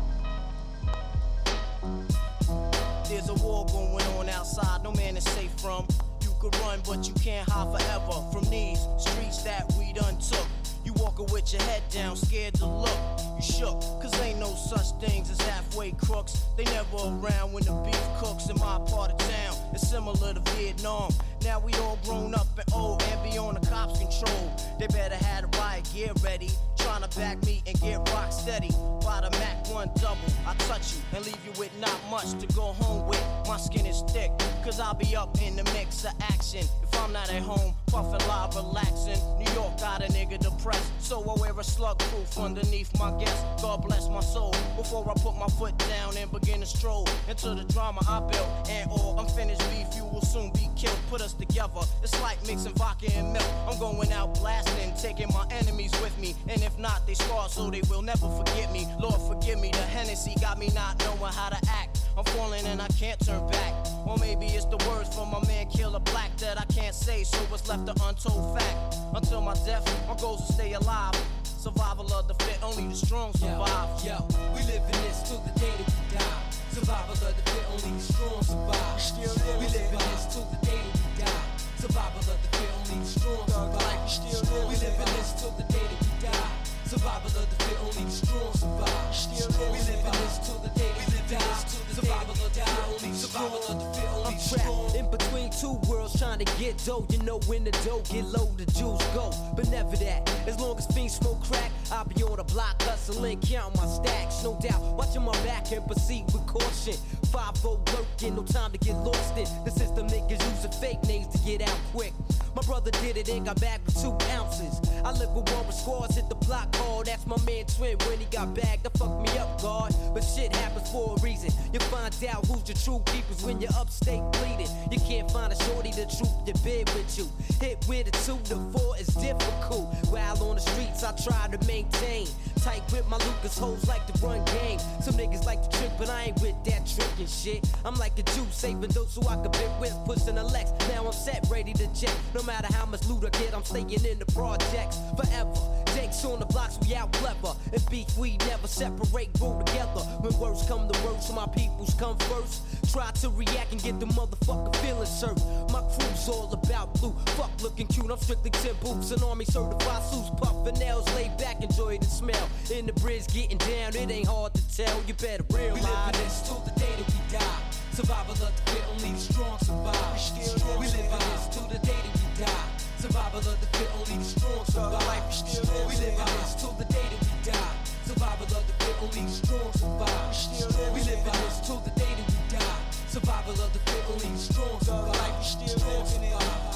There's a war going on outside, no man is safe from. You could run, but you can't hide forever from these streets that we done took. You walking with your head down, scared to look. You shook, cause ain't no such things as halfway crooks. They never around when the beef cooks in my part of town. It's similar to Vietnam. Now we all grown up and old and beyond the cops' control. They better have the riot gear ready. Trying to back me and get rock steady. By the Mac one double, I touch you and leave you with not much to go home with. My skin is thick, cause I'll be up in the mix of action. If I'm not at home, puffin' live, relaxing. New York got a nigga depressed, so I wear a slug proof underneath my guest. God bless my soul. Before I put my foot down and begin to stroll into the drama I built. And all unfinished beef, you will soon be killed. Put us together, it's like mixing vodka and milk. I'm going out blasting, taking my enemies with me. And if not, they scarred so they will never forget me. Lord forgive me, the Hennessy got me not knowing how to act. I'm falling and I can't turn back. Or maybe it's the words from my man Killer Black that I can't say, so it's left an untold fact. Until my death, my goals will stay alive. Survival of the fit, only the strong survive. Yo, yo, we live in this till the day that we die. Survival of the fit, only the strong survive. Still live, we live in this till the day that we die. Survival of the fit, only the strong survive. Still live, we live in this till the day that we die. Survival of the fit, only the strong survive. Still live, we live in this till the day that we die. Survival of the fit, only the survival of the fit, only I'm the strong. trapped in between two worlds trying to get dough. You know when the dough get low, the jewels go. But never that. As long as fiends smoke crack, I'll be on the block hustling, counting my stacks. No doubt, watching my back and proceed with caution. five oh working, no time to get lost in. The system niggas using fake names to get out quick. My brother did it and got back with two ounces. I live with one with squads, hit the block hard. That's my man Twin when he got bagged. That fucked me up, God. But shit happens for a reason. You find out who's your true keepers when you're upstate bleeding. You can't find a shorty to troop your bed with you. Hit with a two to four is difficult. While on the streets, I try to maintain. Tight with my Lucas hoes like to run game. Some niggas like to trick, but I ain't with that trickin' shit. I'm like a Jew, saving those who I could bit with, pushing a Lex. Now I'm set, ready to check. No matter how much loot I get, I'm staying in the projects forever. Jakes on the blocks, we out clever. And beef, we never separate, roll together. When words come to words, my peoples come first. Try to react and get the motherfucker feeling served. My crew's all about blue. Fuck looking cute, I'm strictly ten boots. An army certified suits, puffin' nails, laid back, enjoy the smell. In the bridge, getting down, it ain't hard to tell. You better realize. We live in this till the day that we die. Survival of the fit, only the strong survive. Still, we live in this till the day that we die. Survival of the fit, only the strong survive. Still, we live in this till the day that we die. Survival of the fit, only the strong survive. Still, we live in this till the day that we die. Survival of the fit, only the strong survive. Still, survive.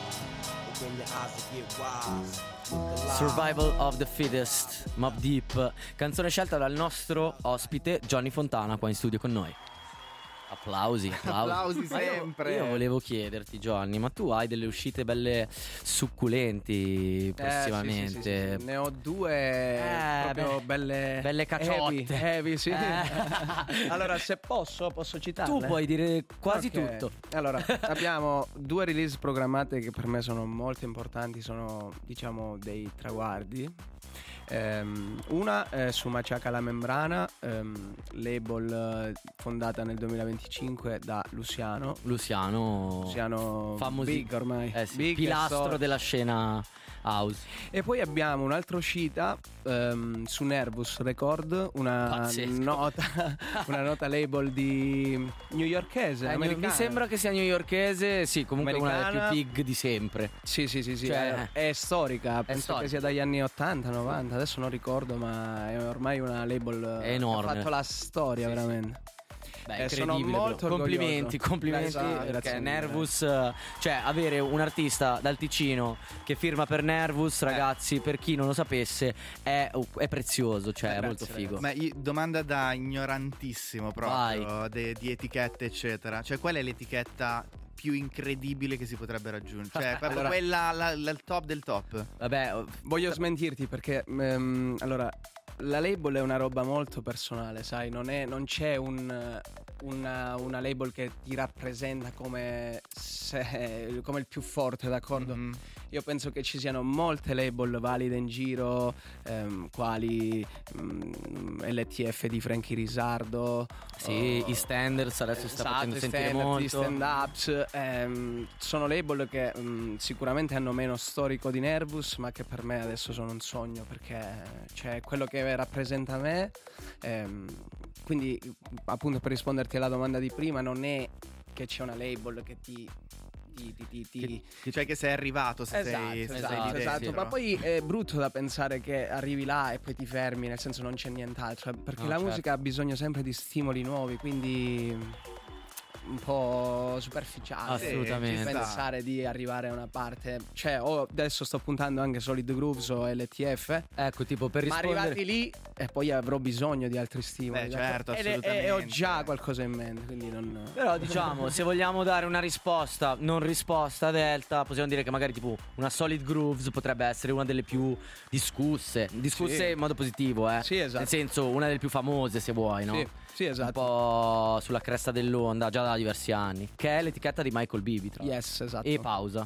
Open your eyes to get wise. Look alive. Survival of the Fittest, Mobb Deep, canzone scelta dal nostro ospite Johnny Fontana qua in studio con noi. Applausi, applausi. Applausi Ma io- sempre. Io, volevo chiederti, Giovanni, ma tu hai delle uscite belle succulenti prossimamente? Eh, sì, sì, sì, sì. Ne ho due Eh, proprio beh, belle belle heavy, cacciotte. heavy, sì. Eh. Allora, se posso, posso citarle. Tu puoi dire quasi Ok. tutto. Allora, abbiamo due release programmate che per me sono molto importanti, sono diciamo dei traguardi. Ehm, una è su Maciaca la Membrana, ehm, label eh, fondata nel duemilaventicinque da Luciano. Luciano, Luciano famosi- big ormai, eh sì, Big pilastro e so- della scena house. E poi abbiamo un'altra uscita ehm, su Nervous Record, una Pazzesco. nota, una nota label di newyorkese, Eh, americana. mi sembra che sia newyorkese, sì, comunque una Americana. delle più big di sempre. Sì, sì, sì, sì, Cioè, è, è storica, penso storica. che sia dagli anni ottanta, novanta, adesso non ricordo, ma è ormai una label È enorme. che ha fatto la storia Sì, sì. veramente. Beh, Eh, sono incredibile, molto però. complimenti, orgoglioso. complimenti Esatto, perché grazie mille. Nervous, eh, cioè avere un artista dal Ticino che firma per Nervous, ragazzi, per chi non lo sapesse, è, è prezioso, cioè Eh, è molto grazie, figo. Ma io- domanda da ignorantissimo proprio de- di etichette eccetera. Cioè qual è l'etichetta più incredibile che si potrebbe raggiungere? Cioè proprio Allora- quella la- la- il top del top. Vabbè, Voglio smentirti perché ehm, allora la label è una roba molto personale, sai, non, è, non c'è un, una, una label che ti rappresenta come, se, come il più forte, d'accordo? Mm-hmm. Io penso che ci siano molte label valide in giro, ehm, quali mm, L T F di Frankie Risardo. sì, o- i Standards adesso sta Esatto, facendo i sentire standard, gli molto. stand-ups, ehm, sono label che mm, sicuramente hanno meno storico di Nervous, ma che per me adesso sono un sogno perché cioè quello che rappresenta me. ehm, quindi appunto per risponderti alla domanda di prima, non è che c'è una label che ti ti, ti, ti, ti... Che, che- cioè che sei arrivato se Esatto, sei, se sei esatto, lì esatto. dentro. Ma poi è brutto da pensare che arrivi là e poi ti fermi, nel senso non c'è nient'altro, perché No, la certo. musica ha bisogno sempre di stimoli nuovi, quindi un po' superficiale Assolutamente. di pensare di arrivare a una parte, cioè o adesso sto puntando anche Solid Grooves o L T F, ecco, tipo per ma rispondere arrivati lì e poi avrò bisogno di altri stimoli. Beh, certo, Ed è- e- assolutamente. E ho già qualcosa in mente, quindi non. Però diciamo, se vogliamo dare una risposta non risposta a Delta, possiamo dire che magari tipo una Solid Grooves potrebbe essere una delle più discusse, discusse Sì. in modo positivo, eh. Sì, esatto. Nel senso, una delle più famose, se vuoi, no? Sì, sì, esatto. Un po' sulla cresta dell'onda già da diversi anni, che è l'etichetta di Michael Bibi, tra l'altro. Yes, esatto. E Pausa.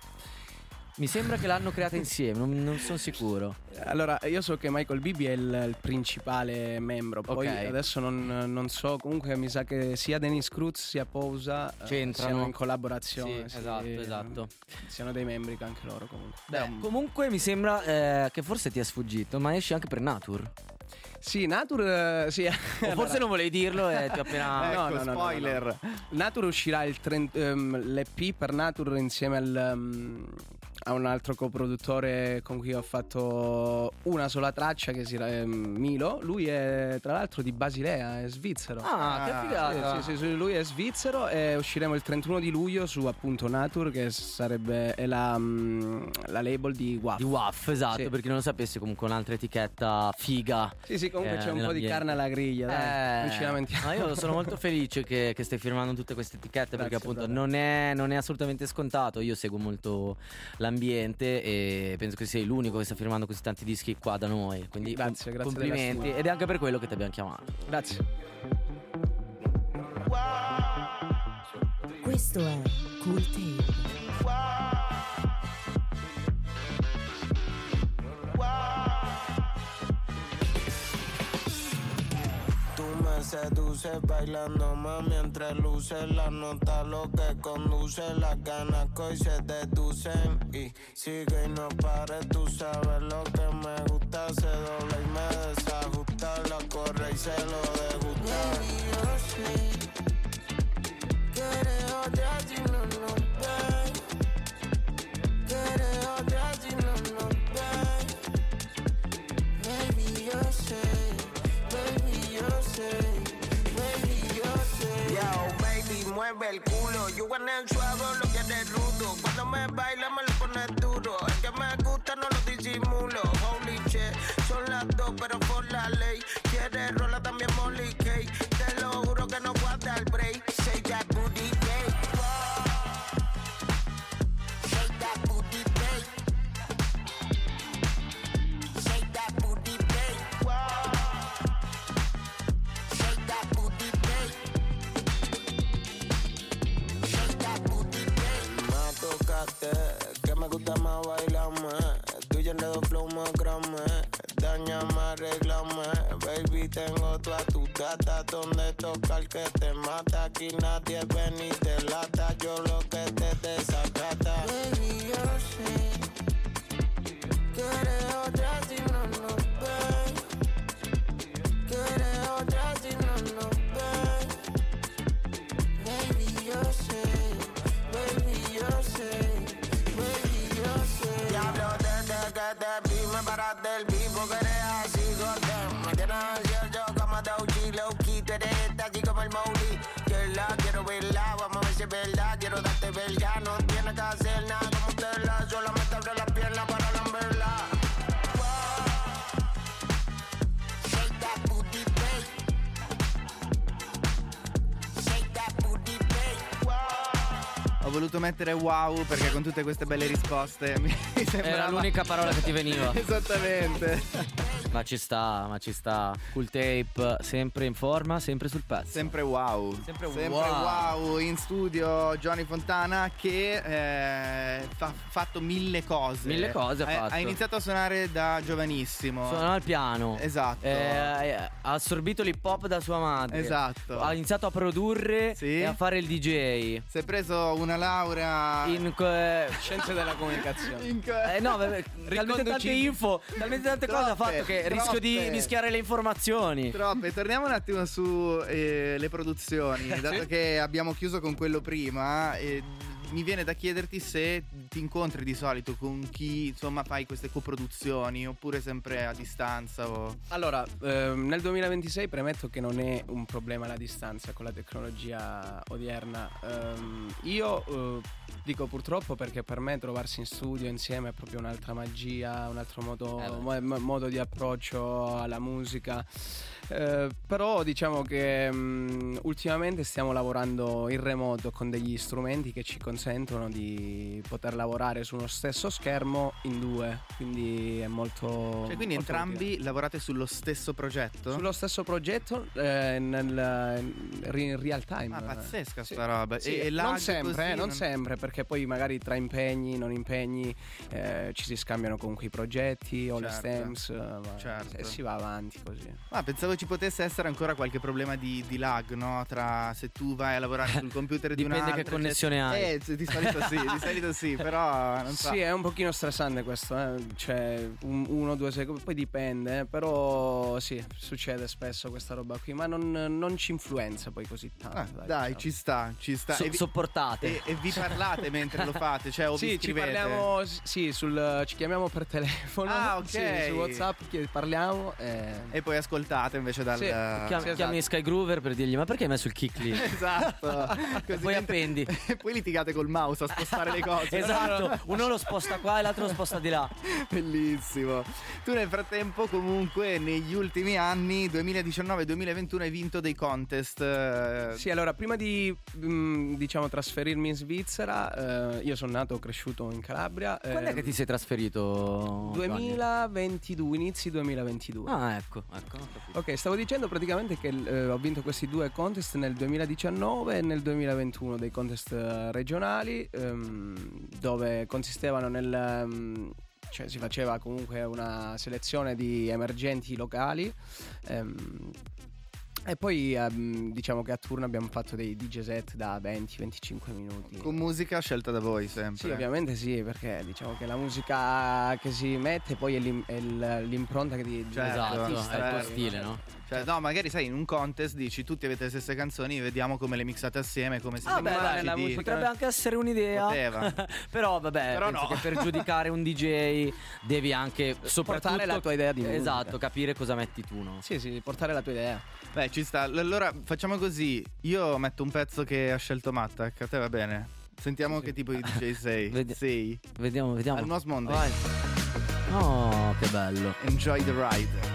Mi sembra che l'hanno creata insieme, non, non sono sicuro. Allora, io so che Michael Bibi è il, il principale membro. Poi Ok. adesso non, non so. Comunque mi sa che sia Dennis Cruz sia Pousa eh, C'entrano. siano in collaborazione. Sì, esatto, esatto. Siano dei membri che anche loro comunque. Beh, comunque mi sembra eh, che forse ti è sfuggito, ma esci anche per Nature. Sì, Nature. eh, sì. O forse non volevi dirlo e ti ho appena. No, Ecco, no, no, no, spoiler. no, no. Nature uscirà il trenta ehm, l'E P per Nature insieme al, ehm, a un altro coproduttore con cui ho fatto una sola traccia che si ehm, Milo. Lui è tra l'altro di Basilea, è svizzero. Ah, che figata. Sì, sì, sì, lui è svizzero e usciremo il trentuno di luglio su appunto Nature, che sarebbe è la, mm, la label di W A F. Di W A F, esatto, Sì. per chi non lo sapesse, comunque un'altra etichetta figa. Sì, sì, comunque eh, c'è un po' di nell'ambiente. carne alla griglia, dai, Eh, non ci lamentiamo. ma io sono molto felice che, che stai firmando tutte queste etichette, perché Grazie, appunto brother. non è, non è assolutamente scontato. Io seguo molto l'ambiente e penso che sei l'unico che sta firmando così tanti dischi qua da noi. Quindi Grazie, com- grazie della complimenti. stima. Ed è anche per quello che ti abbiamo chiamato. Grazie. Questo è Cool Tape. Tú me seduces bailando más mientras luces la nota lo que conduce las ganas que hoy se deducen y sigue y no pare, tú sabes lo que me gusta, se dobla y me desajusta, la corre y se lo degusta. Baby, yo sé que eres otra si no nos ven, que eres otra si no nos ven. Baby, yo sé. Baby, yo sé, baby, yo sé. Yo, baby, mueve el culo. Yo en el suave lo que eres rudo. Cuando me baila me lo pones duro. El que me gusta no lo disimulo. Holy shit, son las dos pero por la ley. Quieres rola también Molly K. Te lo juro que no voy a dar break. tengo toda tu data. Donde toca el que te mata. Aquí nadie ven ni te lata. Yo lo que te desacata. Baby, yo sé que eres otra si no nos ven. Que eres otra si no nos ven. Baby, yo sé. Baby, yo sé. Baby, yo sé. Diablo, desde que te vi me paraste el vivo. Que eres así, goddamn. Me tienes ansioso como Doji, low-key. Tú eres esta así como el Mowgli. Quiero, quiero verla, vamos a ver si es verdad. Quiero darte verga, no tienes que hacer nada como usted la. Solamente abre las piernas para lamberla. Shake that booty, babe. Shake that booty, babe. Ho voluto mettere wow perché con tutte queste belle risposte mi sembrava... Era l'unica parola che ti veniva. Esattamente. Ma ci sta, ma ci sta. Cool Tape, sempre in forma, sempre sul pezzo. Sempre wow. Sempre, Sempre wow. wow. In studio Johnny Fontana che eh, ha fatto mille cose. Mille cose ha ha, fatto. ha iniziato a suonare da giovanissimo. Suonava il piano. Esatto. Eh, ha assorbito l'hip hop da sua madre. Esatto. Ha iniziato a produrre Sì. e a fare il D J. Si è preso una laurea in eh, Scienze della comunicazione. in eh, no, beh, talmente tante info, talmente tante cose ha Troppe, fatto che rischio di troppe. mischiare le informazioni. Troppe. Torniamo un attimo su eh, le produzioni. Dato che abbiamo chiuso con quello prima, eh, mi viene da chiederti se ti incontri di solito con chi insomma fai queste coproduzioni oppure sempre a distanza o... Allora, ehm, nel duemilaventisei premetto che non è un problema la distanza con la tecnologia odierna. Ehm, io eh, dico purtroppo perché per me trovarsi in studio insieme è proprio un'altra magia, un altro modo, Eh beh. mo- mo- modo di approccio alla musica. Eh, però diciamo che mh, ultimamente stiamo lavorando in remoto con degli strumenti che ci consentono di poter lavorare su uno stesso schermo in due, quindi è molto... Cioè, quindi molto entrambi utile. lavorate sullo stesso progetto? Sullo stesso progetto eh, nel in real time. Ah, pazzesca Sì. sta roba. Sì, E, e non lag sempre, così, eh, non non- sempre, perché poi magari tra impegni, non impegni eh, ci si scambiano comunque i progetti o le Certo. stems, eh, ma- Certo. e si va avanti così. Ah, pensavo ci potesse essere ancora qualche problema di, di lag, no? Tra se tu vai a lavorare sul computer di un Dipende altro. che connessione hai. Eh, di solito sì, di solito sì, però non so. Sì, è un pochino stressante questo, eh. Cioè un, uno o due secondi, poi dipende, eh, però sì, succede spesso questa roba qui, ma non, non ci influenza poi così tanto. Ah, dai, dai, diciamo. ci sta, ci sta. So- E vi- sopportate. E, e vi parlate mentre lo fate, cioè o vi Sì, ci scrivete? parliamo, sì, sul, ci chiamiamo per telefono. Ah, ok. Sì, su WhatsApp che parliamo e... E poi ascoltate invece dal... Sì, Chiam- sì, Chiami Sky Groover per dirgli: ma perché hai messo il kick lì? Esatto. Così Poi mentre- appendi. E poi litigate col mouse a spostare le cose. Esatto, uno lo sposta qua e l'altro lo sposta di là. Bellissimo. Tu nel frattempo comunque negli ultimi anni duemiladiciannove duemilaventuno hai vinto dei contest. eh, Sì, allora prima di mh, diciamo trasferirmi in Svizzera, eh, io sono nato e cresciuto in Calabria. Quando è eh, che ti sei trasferito? Gianni? duemilaventidue, inizi duemilaventidue. Ah, ecco, ecco. ho capito. Ok, stavo dicendo praticamente che eh, ho vinto questi due contest nel duemiladiciannove e nel duemilaventuno, dei contest eh, regionali, ehm, dove consistevano nel... ehm, cioè si faceva comunque una selezione di emergenti locali. ehm, E poi ehm, diciamo che a turno abbiamo fatto dei D J set da venti venticinque minuti. Con musica scelta da voi sempre. Sì, ovviamente sì, perché diciamo che la musica che si mette poi è, l'im- è l- l'impronta che di, di- Certo, Esatto, dell'artista, è il tuo eh. stile, no? Cioè, no, magari sai, in un contest dici tutti avete le stesse canzoni, vediamo come le mixate assieme, come si Ah, beh, dai, la di... musica- potrebbe anche essere un'idea. Poteva. Però vabbè, Però penso no. che per giudicare un D J devi anche soprattutto Portare la tua idea di musica. Esatto, capire cosa metti tu, no? Sì, sì, portare la tua idea. Beh, ci sta. Allora facciamo così. Io metto un pezzo che ha scelto Mattac, a te va bene? Sentiamo che tipo di D J sei. Vedi- sei. Vediamo, vediamo. Al Most Monday. Vai. Oh, che bello. Enjoy the ride.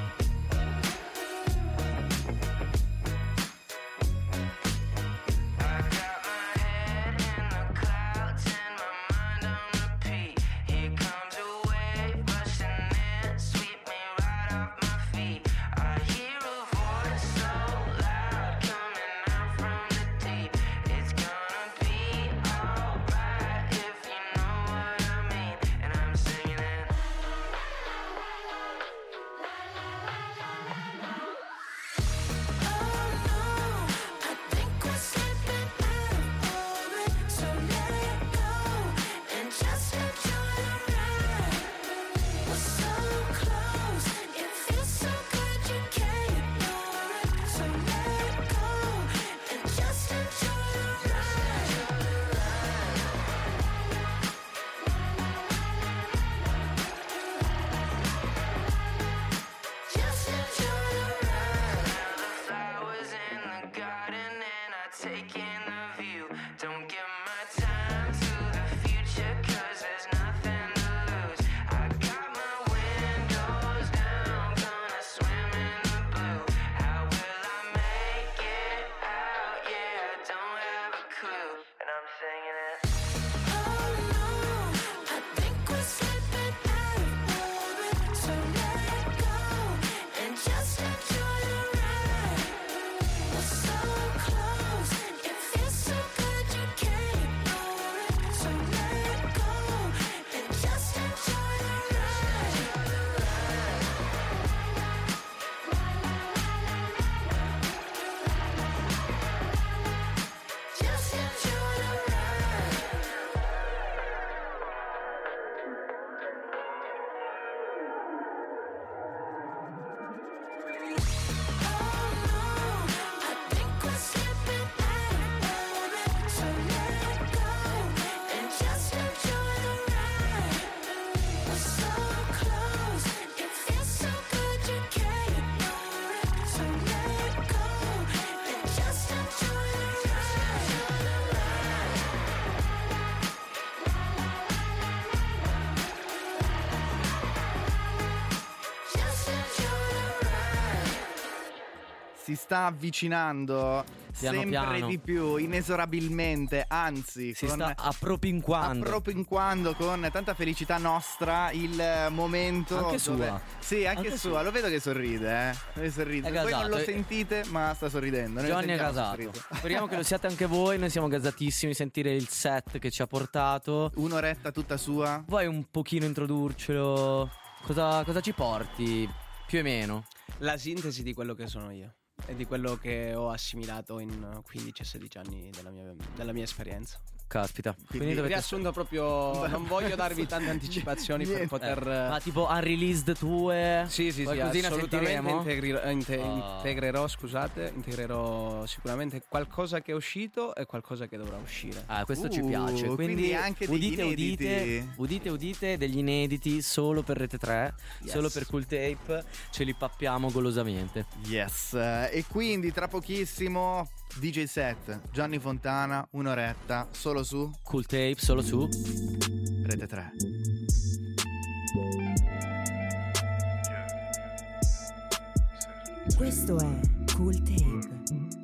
si sta avvicinando Piano sempre piano. di più, inesorabilmente, anzi Si con- sta appropinquando. appropinquando con tanta felicità nostra il momento Anche dove- sua. Sì, anche, Anche sua. sua. Lo vedo che sorride, eh. Che sorride. È Voi non gasato, lo eh. sentite, ma sta sorridendo. Noi lo Johnny è sentiamo gasato. sorriso. Speriamo che lo siate anche voi. Noi siamo gasatissimi. Sentire il set che ci ha portato. Un'oretta tutta sua. Vuoi un pochino introdurcelo? Cosa, cosa ci porti? Più o meno. La sintesi di quello che sono io e di quello che ho assimilato in quindici sedici anni della mia, della mia esperienza. Caspita. Quindi, Quindi dovete... riassunto proprio, non voglio darvi tante anticipazioni per Niente. poter... Eh, ma tipo unreleased tue? Sì, sì, sì, qualcosina assolutamente sentiremo? integri- inte- Oh. integrerò, scusate, integrerò sicuramente qualcosa che è uscito e qualcosa che dovrà uscire. Ah, questo ci Uh, piace. Quindi, quindi anche degli udite, udite, inediti. udite, udite degli inediti solo per Rete tre, Yes. solo per Cool Tape. Ce li pappiamo golosamente. Yes. E quindi tra pochissimo D J set, Gianni Fontana, un'oretta, solo su Cool Tape, solo su Rete tre. Questo è Cool Tape.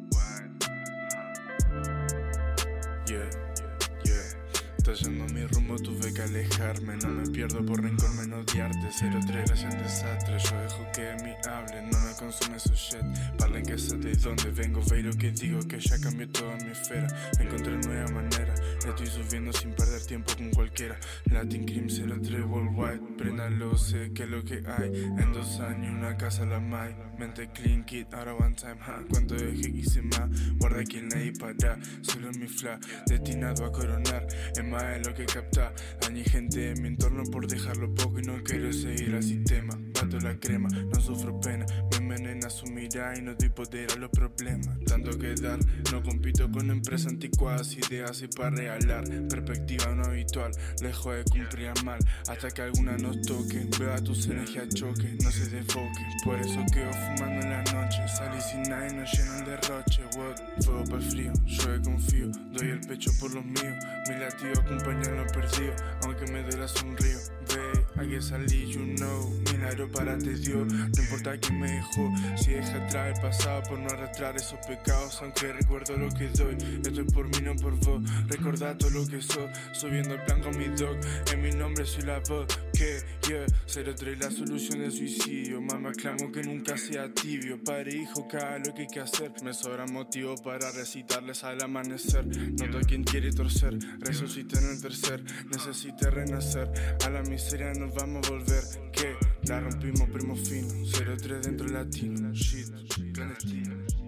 Yeah, yeah. Estás yendo a mi rumbo, tuve que alejarme. No me pierdo por rencorme, no odiarte. Cero tres, gracias al desastre. Yo dejo que me hablen, no me consume su shit. Parlen que sé de dónde vengo, ve lo que digo, que ya cambió toda mi esfera. Encontré nueva manera, estoy subiendo sin perder tiempo con cualquiera. Latin Cream, cero tres, worldwide. Préndalo, sé que es lo que hay. En dos años, una casa la mai. Mente clean, kid, ahora one time, ha. Cuánto dejé quise más. Guarda que nadie para, solo mi fla. Destinado a coronar, es más de lo que capta. Dañé gente en mi entorno por dejarlo poco y no quiero seguir al sistema. Bato la crema, no sufro pena. Me envenena su mirada y no doy poder a los problemas. Tanto que dar, no compito con empresas anticuadas, ideas y para regalar. Perspectiva no habitual, lejos de cumplir mal. Hasta que alguna nos toque, veo a tus energías choque, no se desfoque. Por eso quedo fumando en la noche. Salí sin nadie, no lleno el derroche. What? Fuego para el frío, yo confío. Doy el pecho por los míos. Mi latido acompaña lo perdido, aunque me duela sonrío. Ve, hay que salir, you know. Milagro para te dio, no importa quién me dejó. Si deja atrás el pasado por no arrastrar esos pecados, aunque recuerdo lo que doy. Esto es por mí, no por vos. Recordá todo lo que soy, subiendo el plan con mi dog. En mi nombre soy la voz que, yeah. Cero tres la solución del suicidio. Mamá, clamo que nunca sea tibio. Padre, hijo, cada lo que hay que hacer. Me sobra motivo para recitarles al amanecer. Noto a quien quiere torcer, resucité en el tercer. Necesité renacer, a la miseria nos vamos a volver. Que la rompimos, primo fino. Cero tres dentro latino, shit, clandestino.